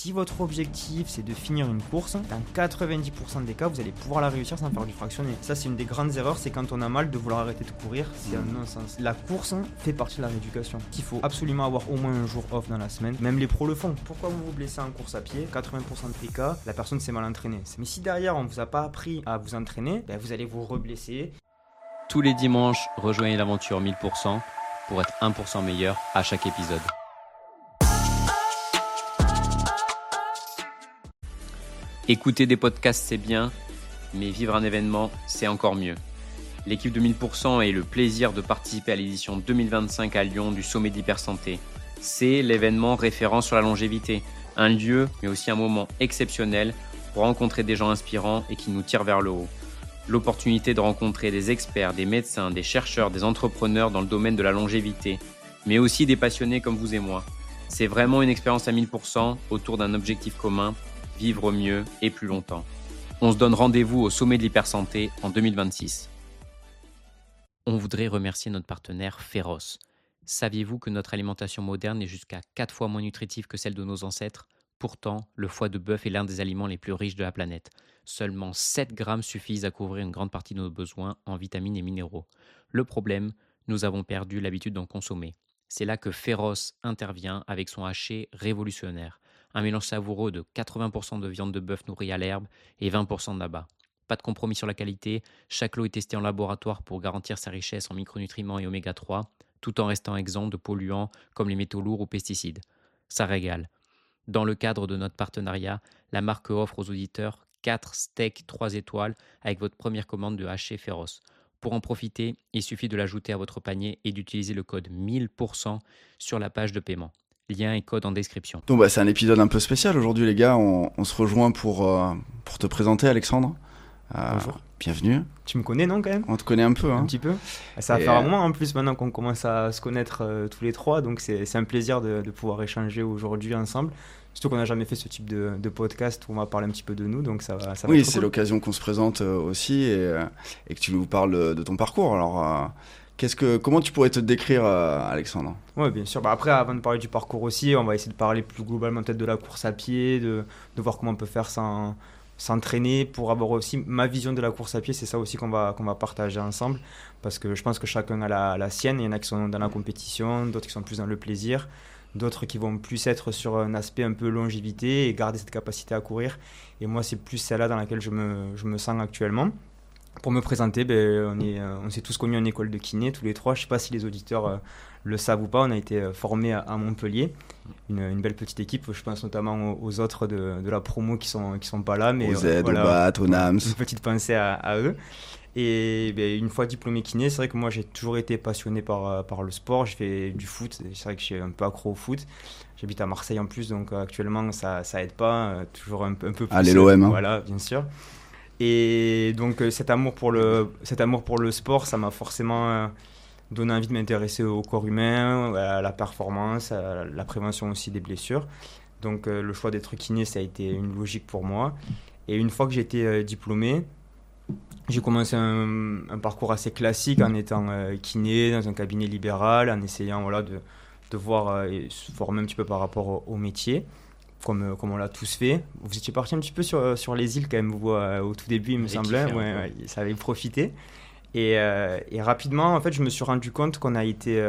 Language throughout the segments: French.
Si votre objectif c'est de finir une course, dans 90% des cas, vous allez pouvoir la réussir sans faire du fractionné. Ça, c'est une des grandes erreurs, c'est quand on a mal de vouloir arrêter de courir, c'est un non-sens. La course fait partie de la rééducation. Il faut absolument avoir au moins un jour off dans la semaine. Même les pros le font. Pourquoi vous vous blessez en course à pied ? 80% des cas, la personne s'est mal entraînée. Mais si derrière on vous a pas appris à vous entraîner, vous allez vous reblesser. Tous les dimanches, rejoignez l'aventure 1000% pour être 1% meilleur à chaque épisode. Écouter des podcasts, c'est bien, mais vivre un événement, c'est encore mieux. L'équipe de 1000% a eu le plaisir de participer à l'édition 2025 à Lyon du Sommet d'Hypersanté. C'est l'événement référent sur la longévité, un lieu, mais aussi un moment exceptionnel pour rencontrer des gens inspirants et qui nous tirent vers le haut. L'opportunité de rencontrer des experts, des médecins, des chercheurs, des entrepreneurs dans le domaine de la longévité, mais aussi des passionnés comme vous et moi. C'est vraiment une expérience à 1000% autour d'un objectif commun, vivre mieux et plus longtemps. On se donne rendez-vous au Sommet de l'Hypersanté en 2026. On voudrait remercier notre partenaire Pharos. Saviez-vous que notre alimentation moderne est jusqu'à 4 fois moins nutritive que celle de nos ancêtres ? Pourtant, le foie de bœuf est l'un des aliments les plus riches de la planète. Seulement 7 grammes suffisent à couvrir une grande partie de nos besoins en vitamines et minéraux. Le problème, nous avons perdu l'habitude d'en consommer. C'est là que Pharos intervient avec son haché révolutionnaire. Un mélange savoureux de 80% de viande de bœuf nourrie à l'herbe et 20% d'abat. Pas de compromis sur la qualité, chaque lot est testé en laboratoire pour garantir sa richesse en micronutriments et oméga 3, tout en restant exempt de polluants comme les métaux lourds ou pesticides. Ça régale. Dans le cadre de notre partenariat, la marque offre aux auditeurs 4 steaks 3 étoiles avec votre première commande de haché Pharos. Pour en profiter, il suffit de l'ajouter à votre panier et d'utiliser le code 1000% sur la page de paiement. Lien et code en description. Donc c'est un épisode un peu spécial aujourd'hui les gars, on se rejoint pour te présenter Alexandre. Bonjour. Bienvenue. Tu me connais, non, quand même ? On te connaît un peu. Un petit peu. Ça va faire un moment en plus maintenant qu'on commence à se connaître tous les trois, donc c'est un plaisir de pouvoir échanger aujourd'hui ensemble. Surtout qu'on n'a jamais fait ce type de podcast où on va parler un petit peu de nous, donc ça va oui, être c'est cool. l'occasion qu'on se présente aussi et que tu nous parles de ton parcours. Alors, comment tu pourrais te décrire, Alexandre ? Oui, bien sûr. Après, avant de parler du parcours aussi, on va essayer de parler plus globalement peut-être de la course à pied, de voir comment on peut faire s'entraîner pour avoir aussi ma vision de la course à pied. C'est ça aussi qu'on va partager ensemble, parce que je pense que chacun a la sienne. Il y en a qui sont dans la compétition, d'autres qui sont plus dans le plaisir, d'autres qui vont plus être sur un aspect un peu longévité et garder cette capacité à courir. Et moi, c'est plus celle-là dans laquelle je me sens actuellement. Pour me présenter, on s'est tous connus en école de kiné, tous les trois. Je ne sais pas si les auditeurs le savent ou pas. On a été formés à Montpellier, une belle petite équipe. Je pense notamment aux autres de la promo qui sont pas là. Mais, aux aides, aux BAT, aux NAMS. Une petite pensée à eux. Et une fois diplômé kiné, c'est vrai que moi j'ai toujours été passionné par le sport. J'ai fait du foot, c'est vrai que je suis un peu accro au foot. J'habite à Marseille en plus, donc actuellement ça aide pas. Toujours un peu plus. Allez l'OM. Voilà, bien sûr. Et donc cet amour pour le sport, ça m'a forcément donné envie de m'intéresser au corps humain, à la performance, à la prévention aussi des blessures. Donc le choix d'être kiné, ça a été une logique pour moi. Et une fois que j'ai été diplômé, j'ai commencé un parcours assez classique en étant kiné dans un cabinet libéral, en essayant de voir et se former un petit peu par rapport au métier. Comme on l'a tous fait. Vous étiez parti un petit peu sur les îles quand même, vous, au tout début, il me semblait. Ouais, ça avait profité. Et rapidement, en fait, je me suis rendu compte qu'on était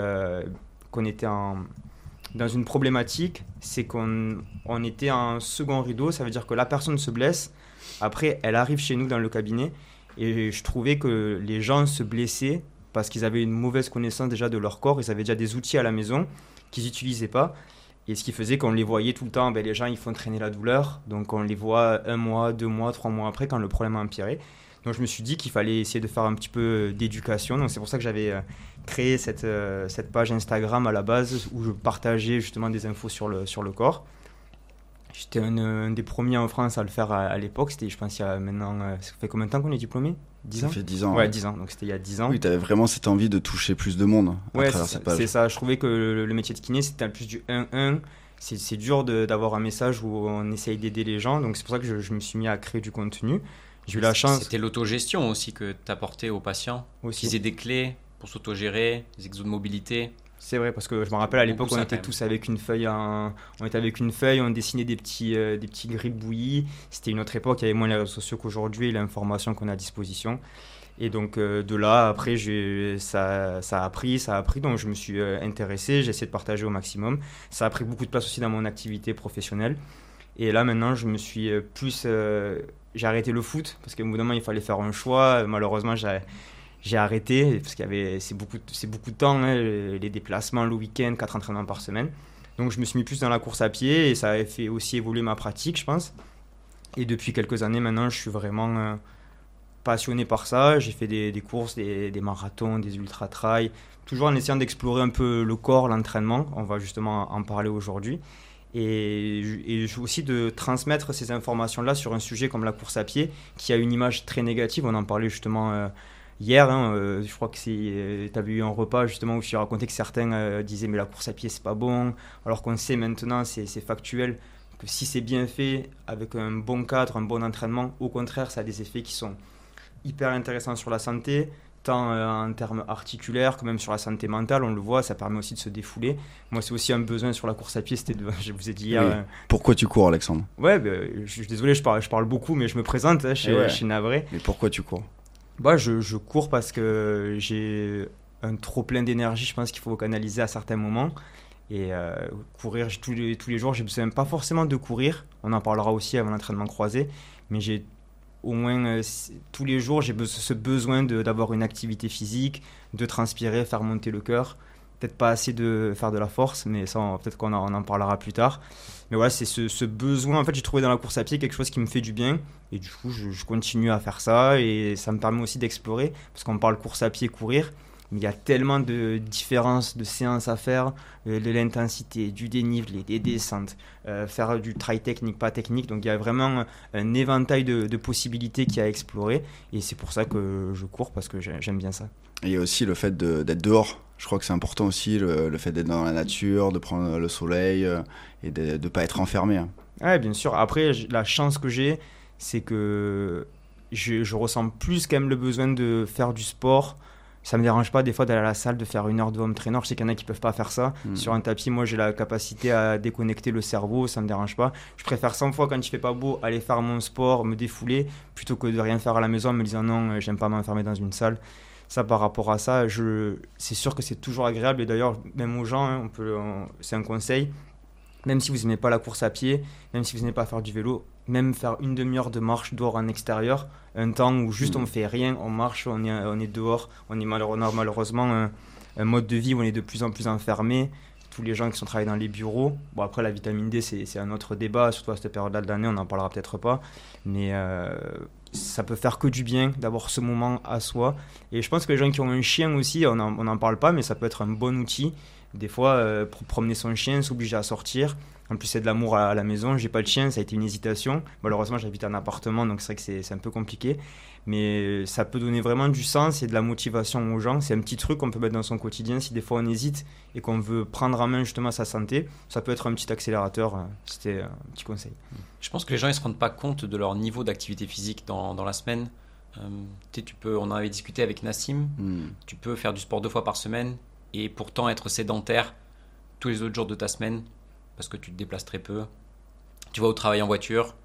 dans une problématique, c'est qu'on était en second rideau. Ça veut dire que la personne se blesse. Après, elle arrive chez nous dans le cabinet. Et je trouvais que les gens se blessaient parce qu'ils avaient une mauvaise connaissance déjà de leur corps. Ils avaient déjà des outils à la maison qu'ils n'utilisaient pas. Et ce qui faisait qu'on les voyait tout le temps, les gens ils font traîner la douleur, donc on les voit 1 mois, 2 mois, 3 mois après quand le problème a empiré. Donc je me suis dit qu'il fallait essayer de faire un petit peu d'éducation, donc c'est pour ça que j'avais créé cette page Instagram à la base où je partageais justement des infos sur le corps. J'étais un des premiers en France à le faire à l'époque, c'était je pense il y a maintenant, ça fait combien de temps qu'on est diplômé ? 10 ans ? Ça fait 10 ans. Ouais, 10 ans, donc c'était il y a 10 ans. Oui, tu avais vraiment cette envie de toucher plus de monde à travers cette page. C'est ça, je trouvais que le métier de kiné c'était plus du 1-1, c'est dur d'avoir un message où on essaye d'aider les gens, donc c'est pour ça que je me suis mis à créer du contenu. J'ai eu la chance. C'était l'autogestion aussi que tu apportais aux patients, qu'ils aient des clés pour s'autogérer, des exos de mobilité. C'est vrai, parce que je me rappelle à l'époque, on était tous avec une feuille, on dessinait des petits gribouillis. C'était une autre époque, il y avait moins les réseaux sociaux qu'aujourd'hui et l'information qu'on a à disposition. Et donc de là, après, ça a appris, donc je me suis intéressé, j'ai essayé de partager au maximum. Ça a pris beaucoup de place aussi dans mon activité professionnelle. Et là, maintenant, je me suis j'ai arrêté le foot, parce qu'à un bout d'un moment, il fallait faire un choix. Malheureusement, j'ai arrêté, parce c'est beaucoup de temps, hein, les déplacements le week-end, 4 entraînements par semaine. Donc je me suis mis plus dans la course à pied, et ça a fait aussi évoluer ma pratique, je pense. Et depuis quelques années maintenant, je suis vraiment passionné par ça. J'ai fait des courses, des marathons, des ultra-trails, toujours en essayant d'explorer un peu le corps, l'entraînement. On va justement en parler aujourd'hui. Et aussi de transmettre ces informations-là sur un sujet comme la course à pied, qui a une image très négative. On en parlait justement hier, hein, je crois que tu avais eu un repas justement où je racontais que certains disaient mais la course à pied c'est pas bon, alors qu'on sait maintenant, c'est factuel, que si c'est bien fait, avec un bon cadre, un bon entraînement, au contraire ça a des effets qui sont hyper intéressants sur la santé, tant en termes articulaires que même sur la santé mentale. On le voit, ça permet aussi de se défouler. Moi, c'est aussi un besoin sur la course à pied, je vous ai dit hier... Oui. Pourquoi tu cours, Alexandre ? Ouais, je suis désolé, je parle beaucoup, mais je me présente, hein, je suis navré. Mais pourquoi tu cours ? Je cours parce que j'ai un trop plein d'énergie, je pense qu'il faut canaliser à certains moments. Et courir tous les jours, j'ai besoin pas forcément de courir, on en parlera aussi avant l'entraînement croisé, mais j'ai au moins tous les jours, j'ai ce besoin d'avoir une activité physique, de transpirer, faire monter le cœur. Peut-être pas assez de faire de la force, mais ça, peut-être qu'on en parlera plus tard. Mais voilà, c'est ce besoin. En fait, j'ai trouvé dans la course à pied quelque chose qui me fait du bien. Et du coup, je continue à faire ça. Et ça me permet aussi d'explorer. Parce qu'on parle course à pied, courir. Mais il y a tellement de différences de séances à faire, de l'intensité, du dénivelé, des descentes, faire du trail technique, pas technique. Donc il y a vraiment un éventail de possibilités qu'il y a à explorer. Et c'est pour ça que je cours, parce que j'aime bien ça. Et il y a aussi le fait d'être dehors. Je crois que c'est important aussi, le fait d'être dans la nature, de prendre le soleil et de ne pas être enfermé. Hein. Ouais, bien sûr. Après, la chance que j'ai, c'est que je ressens plus quand même le besoin de faire du sport. Ça me dérange pas des fois d'aller à la salle, de faire 1 heure de home trainer. Je sais qu'il y en a qui peuvent pas faire ça. Sur un tapis, moi j'ai la capacité à déconnecter le cerveau, ça me dérange pas. Je préfère 100 fois, quand il fait pas beau, aller faire mon sport, me défouler, plutôt que de rien faire à la maison en me disant non, j'aime pas m'enfermer dans une salle. Ça, par rapport à ça, c'est sûr que c'est toujours agréable. Et d'ailleurs, même aux gens, hein, c'est un conseil. Même si vous n'aimez pas la course à pied, même si vous n'aimez pas faire du vélo, même faire 1 demi-heure de marche dehors en extérieur, un temps où juste on fait rien, on marche, on est dehors, on est malheureusement un mode de vie où on est de plus en plus enfermé. Tous les gens qui sont travaillés dans les bureaux, bon après la vitamine D c'est un autre débat, surtout à cette période-là de l'année, on n'en parlera peut-être pas, mais ça peut faire que du bien d'avoir ce moment à soi. Et je pense que les gens qui ont un chien aussi, on n'en parle pas, mais ça peut être un bon outil. Des fois, pour promener son chien, s'obliger à sortir. En plus, c'est de l'amour à la maison. J'ai pas de chien, ça a été une hésitation. Malheureusement, j'habite en appartement, donc c'est vrai que c'est un peu compliqué. Mais ça peut donner vraiment du sens et de la motivation aux gens. C'est un petit truc qu'on peut mettre dans son quotidien. Si des fois on hésite et qu'on veut prendre en main justement sa santé, ça peut être un petit accélérateur. C'était un petit conseil. Je pense que les gens ne se rendent pas compte de leur niveau d'activité physique dans la semaine. On en avait discuté avec Nassim. Tu peux faire du sport 2 fois par semaine et pourtant être sédentaire tous les autres jours de ta semaine parce que tu te déplaces très peu. Tu vas au travail en voiture,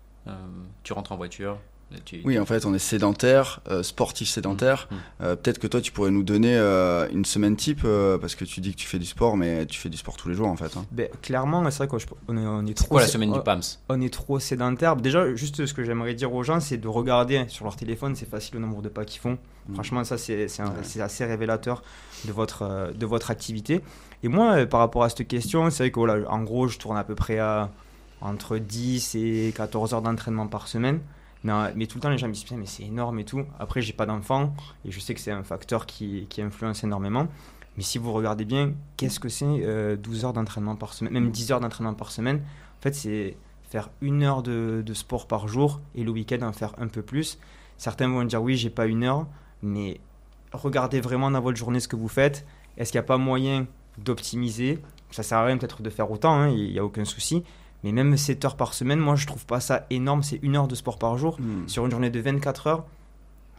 tu rentres en voiture. Oui, en fait, on est sédentaire, sportif sédentaire. Peut-être que toi, tu pourrais nous donner une semaine type, parce que tu dis que tu fais du sport, mais tu fais du sport tous les jours, en fait. Hein. Clairement, c'est vrai qu'on est trop... C'est quoi la semaine du PAMS ? On est trop sédentaire. Déjà, juste ce que j'aimerais dire aux gens, c'est de regarder sur leur téléphone, c'est facile le nombre de pas qu'ils font. Franchement, ça, c'est assez révélateur de votre activité. Et moi, par rapport à cette question, c'est vrai que, voilà, en gros, je tourne à peu près à entre 10 et 14 heures d'entraînement par semaine. Mais tout le temps, les gens me disent « mais c'est énorme et tout ». Après, j'ai pas d'enfant et je sais que c'est un facteur qui influence énormément. Mais si vous regardez bien, qu'est-ce que c'est 12 heures d'entraînement par semaine, même 10 heures d'entraînement par semaine ? En fait, c'est faire 1 heure de sport par jour et le week-end en faire un peu plus. Certains vont dire « oui, j'ai pas 1 heure », mais regardez vraiment dans votre journée ce que vous faites. Est-ce qu'il n'y a pas moyen d'optimiser ? Ça sert à rien peut-être de faire autant, il n'y a aucun souci. Mais même 7 heures par semaine, moi je trouve pas ça énorme, c'est 1 heure de sport par jour. Sur une journée de 24 heures,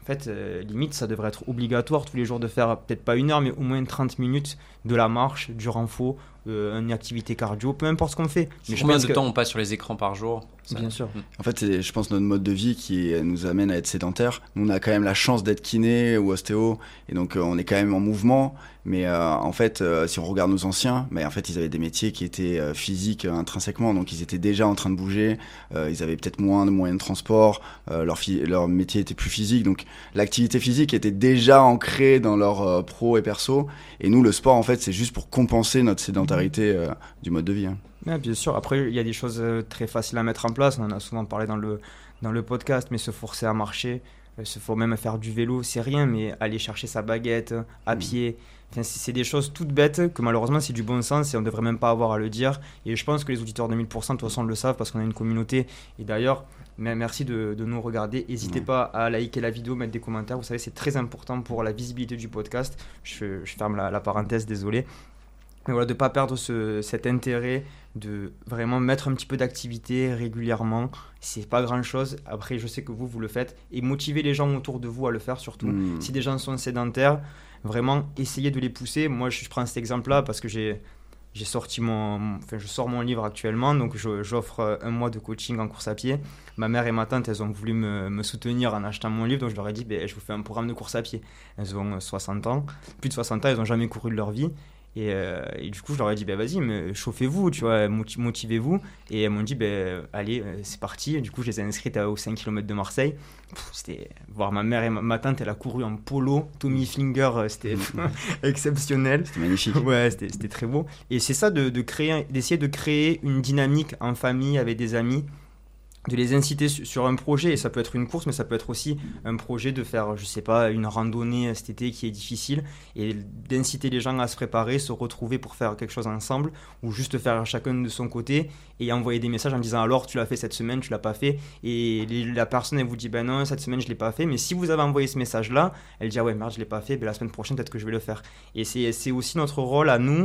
En fait, limite, ça devrait être obligatoire tous les jours de faire, peut-être pas 1 heure, mais au moins 30 minutes de la marche, du renfo, une activité cardio, peu importe ce qu'on fait. Mais combien de temps on passe sur les écrans par jour? Bien sûr. En fait, c'est, je pense, notre mode de vie qui nous amène à être sédentaire. Nous, on a quand même la chance d'être kiné ou ostéo, et donc on est quand même en mouvement. Mais en fait, si on regarde nos anciens, en fait, ils avaient des métiers qui étaient physiques intrinsèquement, donc ils étaient déjà en train de bouger. Ils avaient peut-être moins de moyens de transport. Leur métier était plus physique, donc l'activité physique était déjà ancrée dans leur pro et perso. Et nous, le sport, en fait, c'est juste pour compenser notre sédentarité du mode de vie. Hein. Ouais, bien sûr. Après, il y a des choses très faciles à mettre en place. On en a souvent parlé dans le podcast, mais se forcer à marcher, se faut même faire du vélo, c'est rien, mais aller chercher sa baguette à pied, enfin, c'est des choses toutes bêtes que malheureusement c'est du bon sens et on ne devrait même pas avoir à le dire. Et je pense que les auditeurs de 1000% de toute façon le savent parce qu'on a une communauté. Et d'ailleurs, merci de nous regarder. N'hésitez pas à liker la vidéo, mettre des commentaires. Vous savez, c'est très important pour la visibilité du podcast. Je ferme la parenthèse, désolé. Mais voilà, de ne pas perdre cet intérêt de vraiment mettre un petit peu d'activité régulièrement. C'est pas grand chose. Après, je sais que vous le faites. Et motiver les gens autour de vous à le faire surtout. Si des gens sont sédentaires, vraiment essayez de les pousser. Moi, je prends cet exemple-là parce que je sors mon livre actuellement. Donc, j'offre 1 mois de coaching en course à pied. Ma mère et ma tante, elles ont voulu me soutenir en achetant mon livre. Donc, je leur ai dit, je vous fais un programme de course à pied. Elles ont 60 ans. Plus de 60 ans, elles n'ont jamais couru de leur vie. Et du coup, je leur ai dit, vas-y, mais chauffez-vous, tu vois, motivez-vous. Et elles m'ont dit, allez, c'est parti. Et du coup, je les ai inscrites aux 5 km de Marseille. C'était voir ma mère et ma tante, elle a couru en polo, Tommy Finger, c'était exceptionnel. C'était magnifique. Ouais, c'était très beau. Et c'est ça, d'essayer de créer une dynamique en famille, avec des amis, de les inciter sur un projet. Et ça peut être une course, mais ça peut être aussi un projet de faire, je sais pas, une randonnée cet été qui est difficile, et d'inciter les gens à se préparer, se retrouver pour faire quelque chose ensemble, ou juste faire chacun de son côté et envoyer des messages en disant, alors tu l'as fait cette semaine, tu l'as pas fait, et la personne elle vous dit, non, cette semaine je l'ai pas fait, mais si vous avez envoyé ce message là, elle dit, ah ouais, merde, je l'ai pas fait, la semaine prochaine peut-être que je vais le faire. Et c'est aussi notre rôle à nous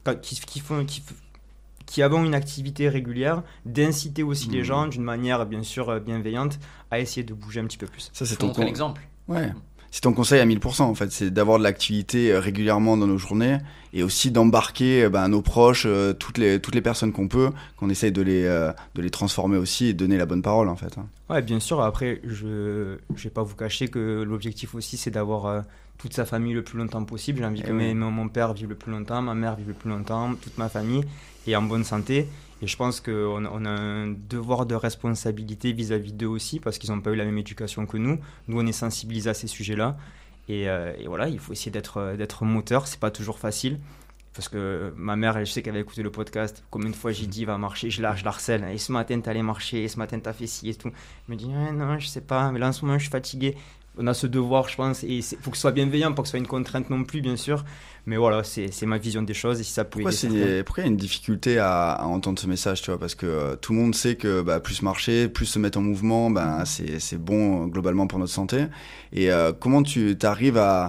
qui avons une activité régulière, d'inciter aussi les gens d'une manière bien sûr bienveillante à essayer de bouger un petit peu plus. Ça, c'est ton exemple. Ouais. C'est ton conseil à 1000% en fait, c'est d'avoir de l'activité régulièrement dans nos journées et aussi d'embarquer nos proches, toutes les personnes qu'on peut, qu'on essaye de les transformer aussi et de donner la bonne parole en fait. Ouais, bien sûr. Après, je vais pas vous cacher que l'objectif aussi c'est d'avoir toute sa famille le plus longtemps possible. J'ai envie que mon père vive le plus longtemps, ma mère vive le plus longtemps, toute ma famille et en bonne santé. Et je pense qu'on a un devoir de responsabilité vis-à-vis d'eux aussi, parce qu'ils n'ont pas eu la même éducation que nous. Nous, on est sensibilisés à ces sujets-là. Et voilà, il faut essayer d'être moteur. C'est pas toujours facile. Parce que ma mère, je sais qu'elle avait écouté le podcast. Combien de fois j'ai dit, va marcher, je la harcèle. Et ce matin, t'allais marcher, et ce matin, t'as fait ci et tout. Elle me dit, non, je sais pas, mais là, en ce moment, je suis fatigué. On a ce devoir, je pense, et il faut que ce soit bienveillant, pas que ce soit une contrainte non plus, bien sûr. Mais voilà, c'est ma vision des choses, et si ça pouvait pourquoi il y a une difficulté à entendre ce message, tu vois, parce que tout le monde sait que plus marcher, plus se mettre en mouvement, c'est bon globalement pour notre santé. Et comment tu arrives à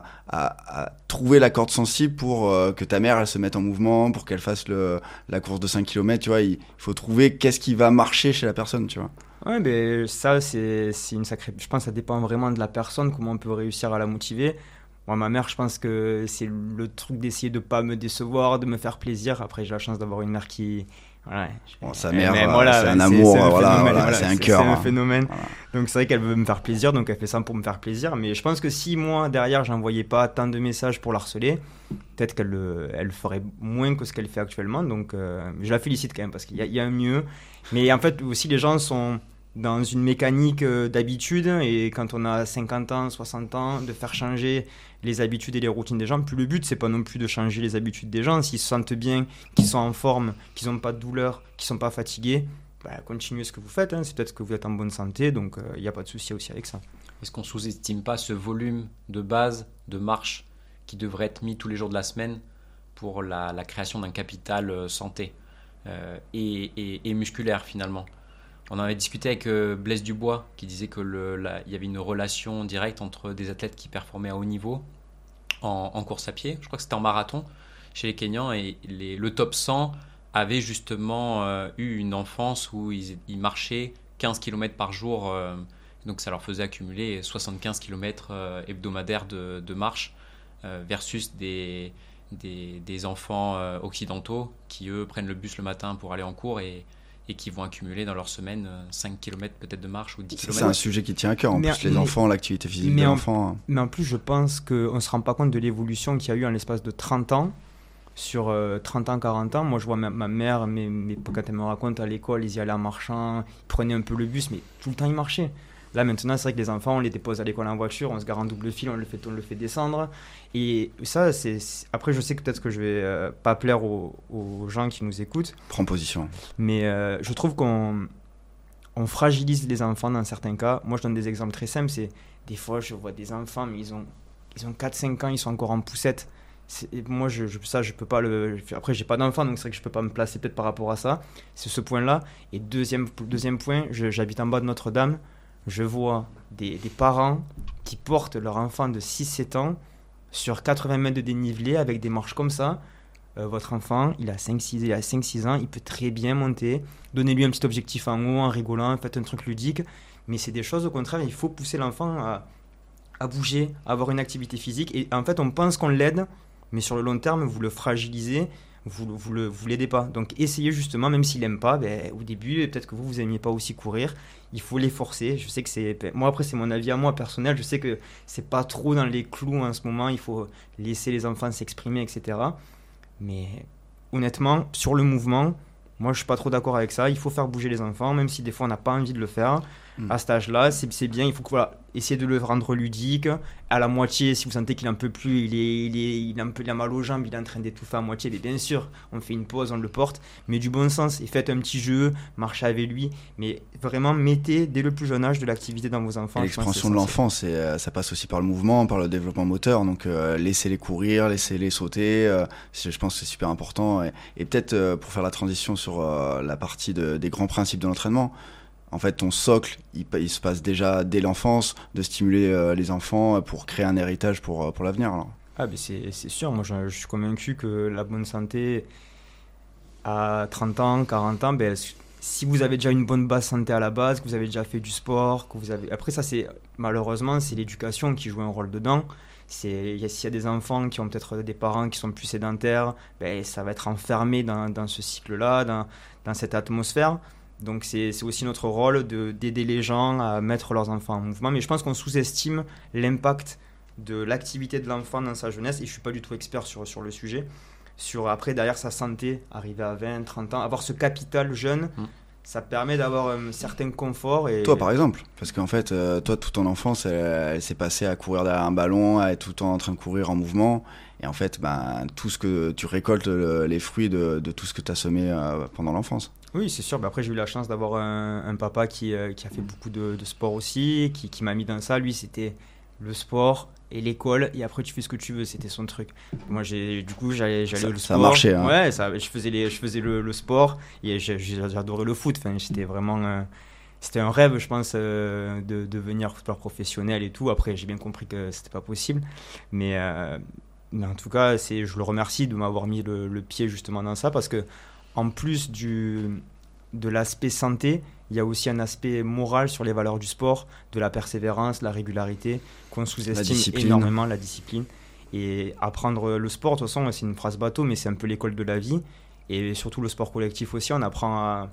trouver la corde sensible pour que ta mère elle se mette en mouvement, pour qu'elle fasse la course de 5 km, tu vois, il faut trouver qu'est-ce qui va marcher chez la personne, tu vois. Ouais, mais ça, c'est une sacrée... Je pense que ça dépend vraiment de la personne, comment on peut réussir à la motiver. Moi, ma mère, je pense que c'est le truc d'essayer de ne pas me décevoir, de me faire plaisir. Après, j'ai la chance d'avoir une mère qui... Voilà, sa mère, c'est un amour, c'est un cœur. C'est un phénomène. Voilà. Donc, c'est vrai qu'elle veut me faire plaisir, donc elle fait ça pour me faire plaisir. Mais je pense que si moi, derrière, j'envoyais pas tant de messages pour la harceler, peut-être qu'elle ferait moins que ce qu'elle fait actuellement. Donc, je la félicite quand même, parce qu'il y a un mieux. Mais en fait, aussi, les gens sont dans une mécanique d'habitude, et quand on a 50 ans, 60 ans, de faire changer les habitudes et les routines des gens. Puis le but, c'est pas non plus de changer les habitudes des gens. S'ils se sentent bien, qu'ils sont en forme, qu'ils n'ont pas de douleur, qu'ils sont pas fatigués, continuez ce que vous faites. C'est peut-être que vous êtes en bonne santé, donc il n'y a pas de souci aussi avec ça. Est-ce qu'on sous-estime pas ce volume de base, de marche, qui devrait être mis tous les jours de la semaine pour la création d'un capital santé et musculaire finalement? On en avait discuté avec Blaise Dubois, qui disait qu'il y avait une relation directe entre des athlètes qui performaient à haut niveau en course à pied. Je crois que c'était en marathon chez les Kenyans, et le top 100 avait justement eu une enfance où ils marchaient 15 km par jour Donc ça leur faisait accumuler 75 km hebdomadaires de marche versus des enfants occidentaux qui, eux, prennent le bus le matin pour aller en cours et qui vont accumuler dans leur semaine 5 km peut-être de marche ou 10 km. C'est un sujet qui tient à cœur. En plus, les enfants, l'activité physique des enfants. Mais en plus, je pense qu'on ne se rend pas compte de l'évolution qu'il y a eu en l'espace de 30 ans. Sur 30 ans, 40 ans, moi je vois ma mère, quand elle me raconte à l'école, ils y allaient en marchant, ils prenaient un peu le bus, mais tout le temps ils marchaient. Là maintenant, c'est vrai que les enfants, on les dépose à l'école en voiture, on se gare en double fil, on le fait descendre. Et ça, après je sais que peut-être que je vais pas plaire aux gens qui nous écoutent. Prends position. Mais je trouve qu'on fragilise les enfants dans certains cas. Moi je donne des exemples très simples, c'est des fois je vois des enfants, mais ils ont 4-5 ans, ils sont encore en poussette. Moi, je peux pas le. Après, j'ai pas d'enfant, donc c'est vrai que je peux pas me placer peut-être par rapport à ça. C'est ce point-là. Et deuxième point, j'habite en bas de Notre-Dame. Je vois des parents qui portent leur enfant de 6-7 ans sur 80 mètres de dénivelé avec des marches comme ça. Votre enfant, il a 5-6 ans, il peut très bien monter. Donnez-lui un petit objectif en haut, en rigolant, faites un truc ludique. Mais c'est des choses, au contraire, il faut pousser l'enfant à bouger, à avoir une activité physique. Et en fait, on pense qu'on l'aide. Mais sur le long terme, vous le fragilisez, vous l'aidez pas. Donc essayez justement, même s'il n'aime pas, au début, peut-être que vous n'aimiez pas aussi courir, il faut les forcer. Je sais que moi après c'est mon avis à moi personnel, je sais que c'est pas trop dans les clous en ce moment, il faut laisser les enfants s'exprimer, etc. Mais honnêtement, sur le mouvement, moi je suis pas trop d'accord avec ça, il faut faire bouger les enfants, même si des fois on n'a pas envie de le faire. À cet âge-là, c'est bien, il faut essayer de le rendre ludique. À la moitié, si vous sentez qu'il n'en peut plus, il a mal aux jambes, il est en train d'étouffer à moitié, mais bien sûr, on fait une pause, on le porte, mais du bon sens, et faites un petit jeu, marchez avec lui, mais vraiment mettez dès le plus jeune âge de l'activité dans vos enfants. L'expansion de l'enfant, ça passe aussi par le mouvement, par le développement moteur, donc laissez-les courir, laissez-les sauter, je pense que c'est super important. Et peut-être pour faire la transition sur la partie des grands principes de l'entraînement, en fait, ton socle, il se passe déjà dès l'enfance, de stimuler les enfants pour créer un héritage pour l'avenir. Alors. Ah, mais c'est sûr, moi je suis convaincu que la bonne santé, à 30 ans, 40 ans, si vous avez déjà une bonne base santé à la base, que vous avez déjà fait du sport, que vous avez... Après ça, malheureusement, c'est l'éducation qui joue un rôle dedans. S'il y a des enfants qui ont peut-être des parents qui sont plus sédentaires, ça va être enfermé dans ce cycle-là, dans cette atmosphère. Donc c'est aussi notre rôle d'aider les gens à mettre leurs enfants en mouvement. Mais je pense qu'on sous-estime l'impact de l'activité de l'enfant dans sa jeunesse. Et je ne suis pas du tout expert sur le sujet. Après, derrière sa santé, arriver à 20, 30 ans, avoir ce capital jeune, ça permet d'avoir un certain confort. Et... Toi, par exemple, parce qu'en fait, toi, toute ton enfance, elle s'est passée à courir derrière un ballon, à être tout le temps en train de courir en mouvement. Et en fait, tout ce que tu récoltes, les fruits de tout ce que tu as semé pendant l'enfance. Oui, c'est sûr. Après, j'ai eu la chance d'avoir un papa qui a fait beaucoup de sport aussi, qui m'a mis dans ça. Lui, c'était le sport et l'école, et après tu fais ce que tu veux, c'était son truc. Moi, j'allais au sport. Ça marchait, hein. Ouais, je faisais le sport, et j'adorais le foot. Enfin, j'étais vraiment... c'était un rêve, je pense, de devenir footballeur professionnel et tout. Après, j'ai bien compris que c'était pas possible. Mais en tout cas, je le remercie de m'avoir mis le pied justement dans ça, parce que en plus de l'aspect santé, il y a aussi un aspect moral sur les valeurs du sport, de la persévérance, la régularité, qu'on sous-estime énormément, la discipline. Et apprendre le sport, de toute façon, c'est une phrase bateau, mais c'est un peu l'école de la vie. Et surtout le sport collectif aussi, on apprend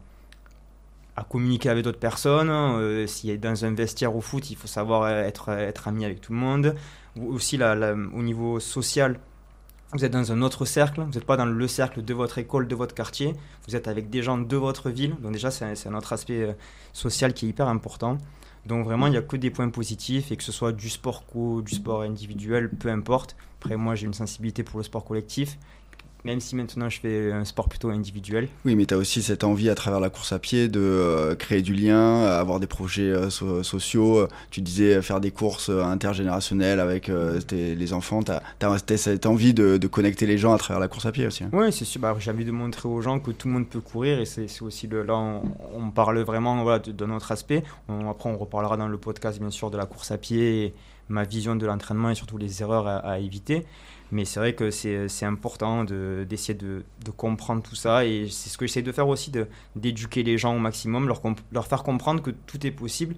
à communiquer avec d'autres personnes. S'il y a dans un vestiaire au foot, il faut savoir être ami avec tout le monde. Ou aussi au niveau social, vous êtes dans un autre cercle, vous n'êtes pas dans le cercle de votre école, de votre quartier, vous êtes avec des gens de votre ville, donc déjà c'est un autre aspect social qui est hyper important. Donc vraiment il n'y a que des points positifs, et que ce soit du sport co, du sport individuel, peu importe. Après moi j'ai une sensibilité pour le sport collectif, même si maintenant je fais un sport plutôt individuel. Oui, mais tu as aussi cette envie à travers la course à pied de créer du lien, avoir des projets sociaux. Tu disais faire des courses intergénérationnelles avec les enfants. Tu as cette envie de connecter les gens à travers la course à pied aussi. Hein. Oui, c'est sûr. J'ai envie de montrer aux gens que tout le monde peut courir, et c'est aussi là on parle vraiment de notre aspect. Après on reparlera dans le podcast bien sûr de la course à pied, et ma vision de l'entraînement et surtout les erreurs à éviter. Mais c'est vrai que c'est important d'essayer de comprendre tout ça, et c'est ce que j'essaie de faire aussi, d'éduquer les gens au maximum, leur faire comprendre que tout est possible.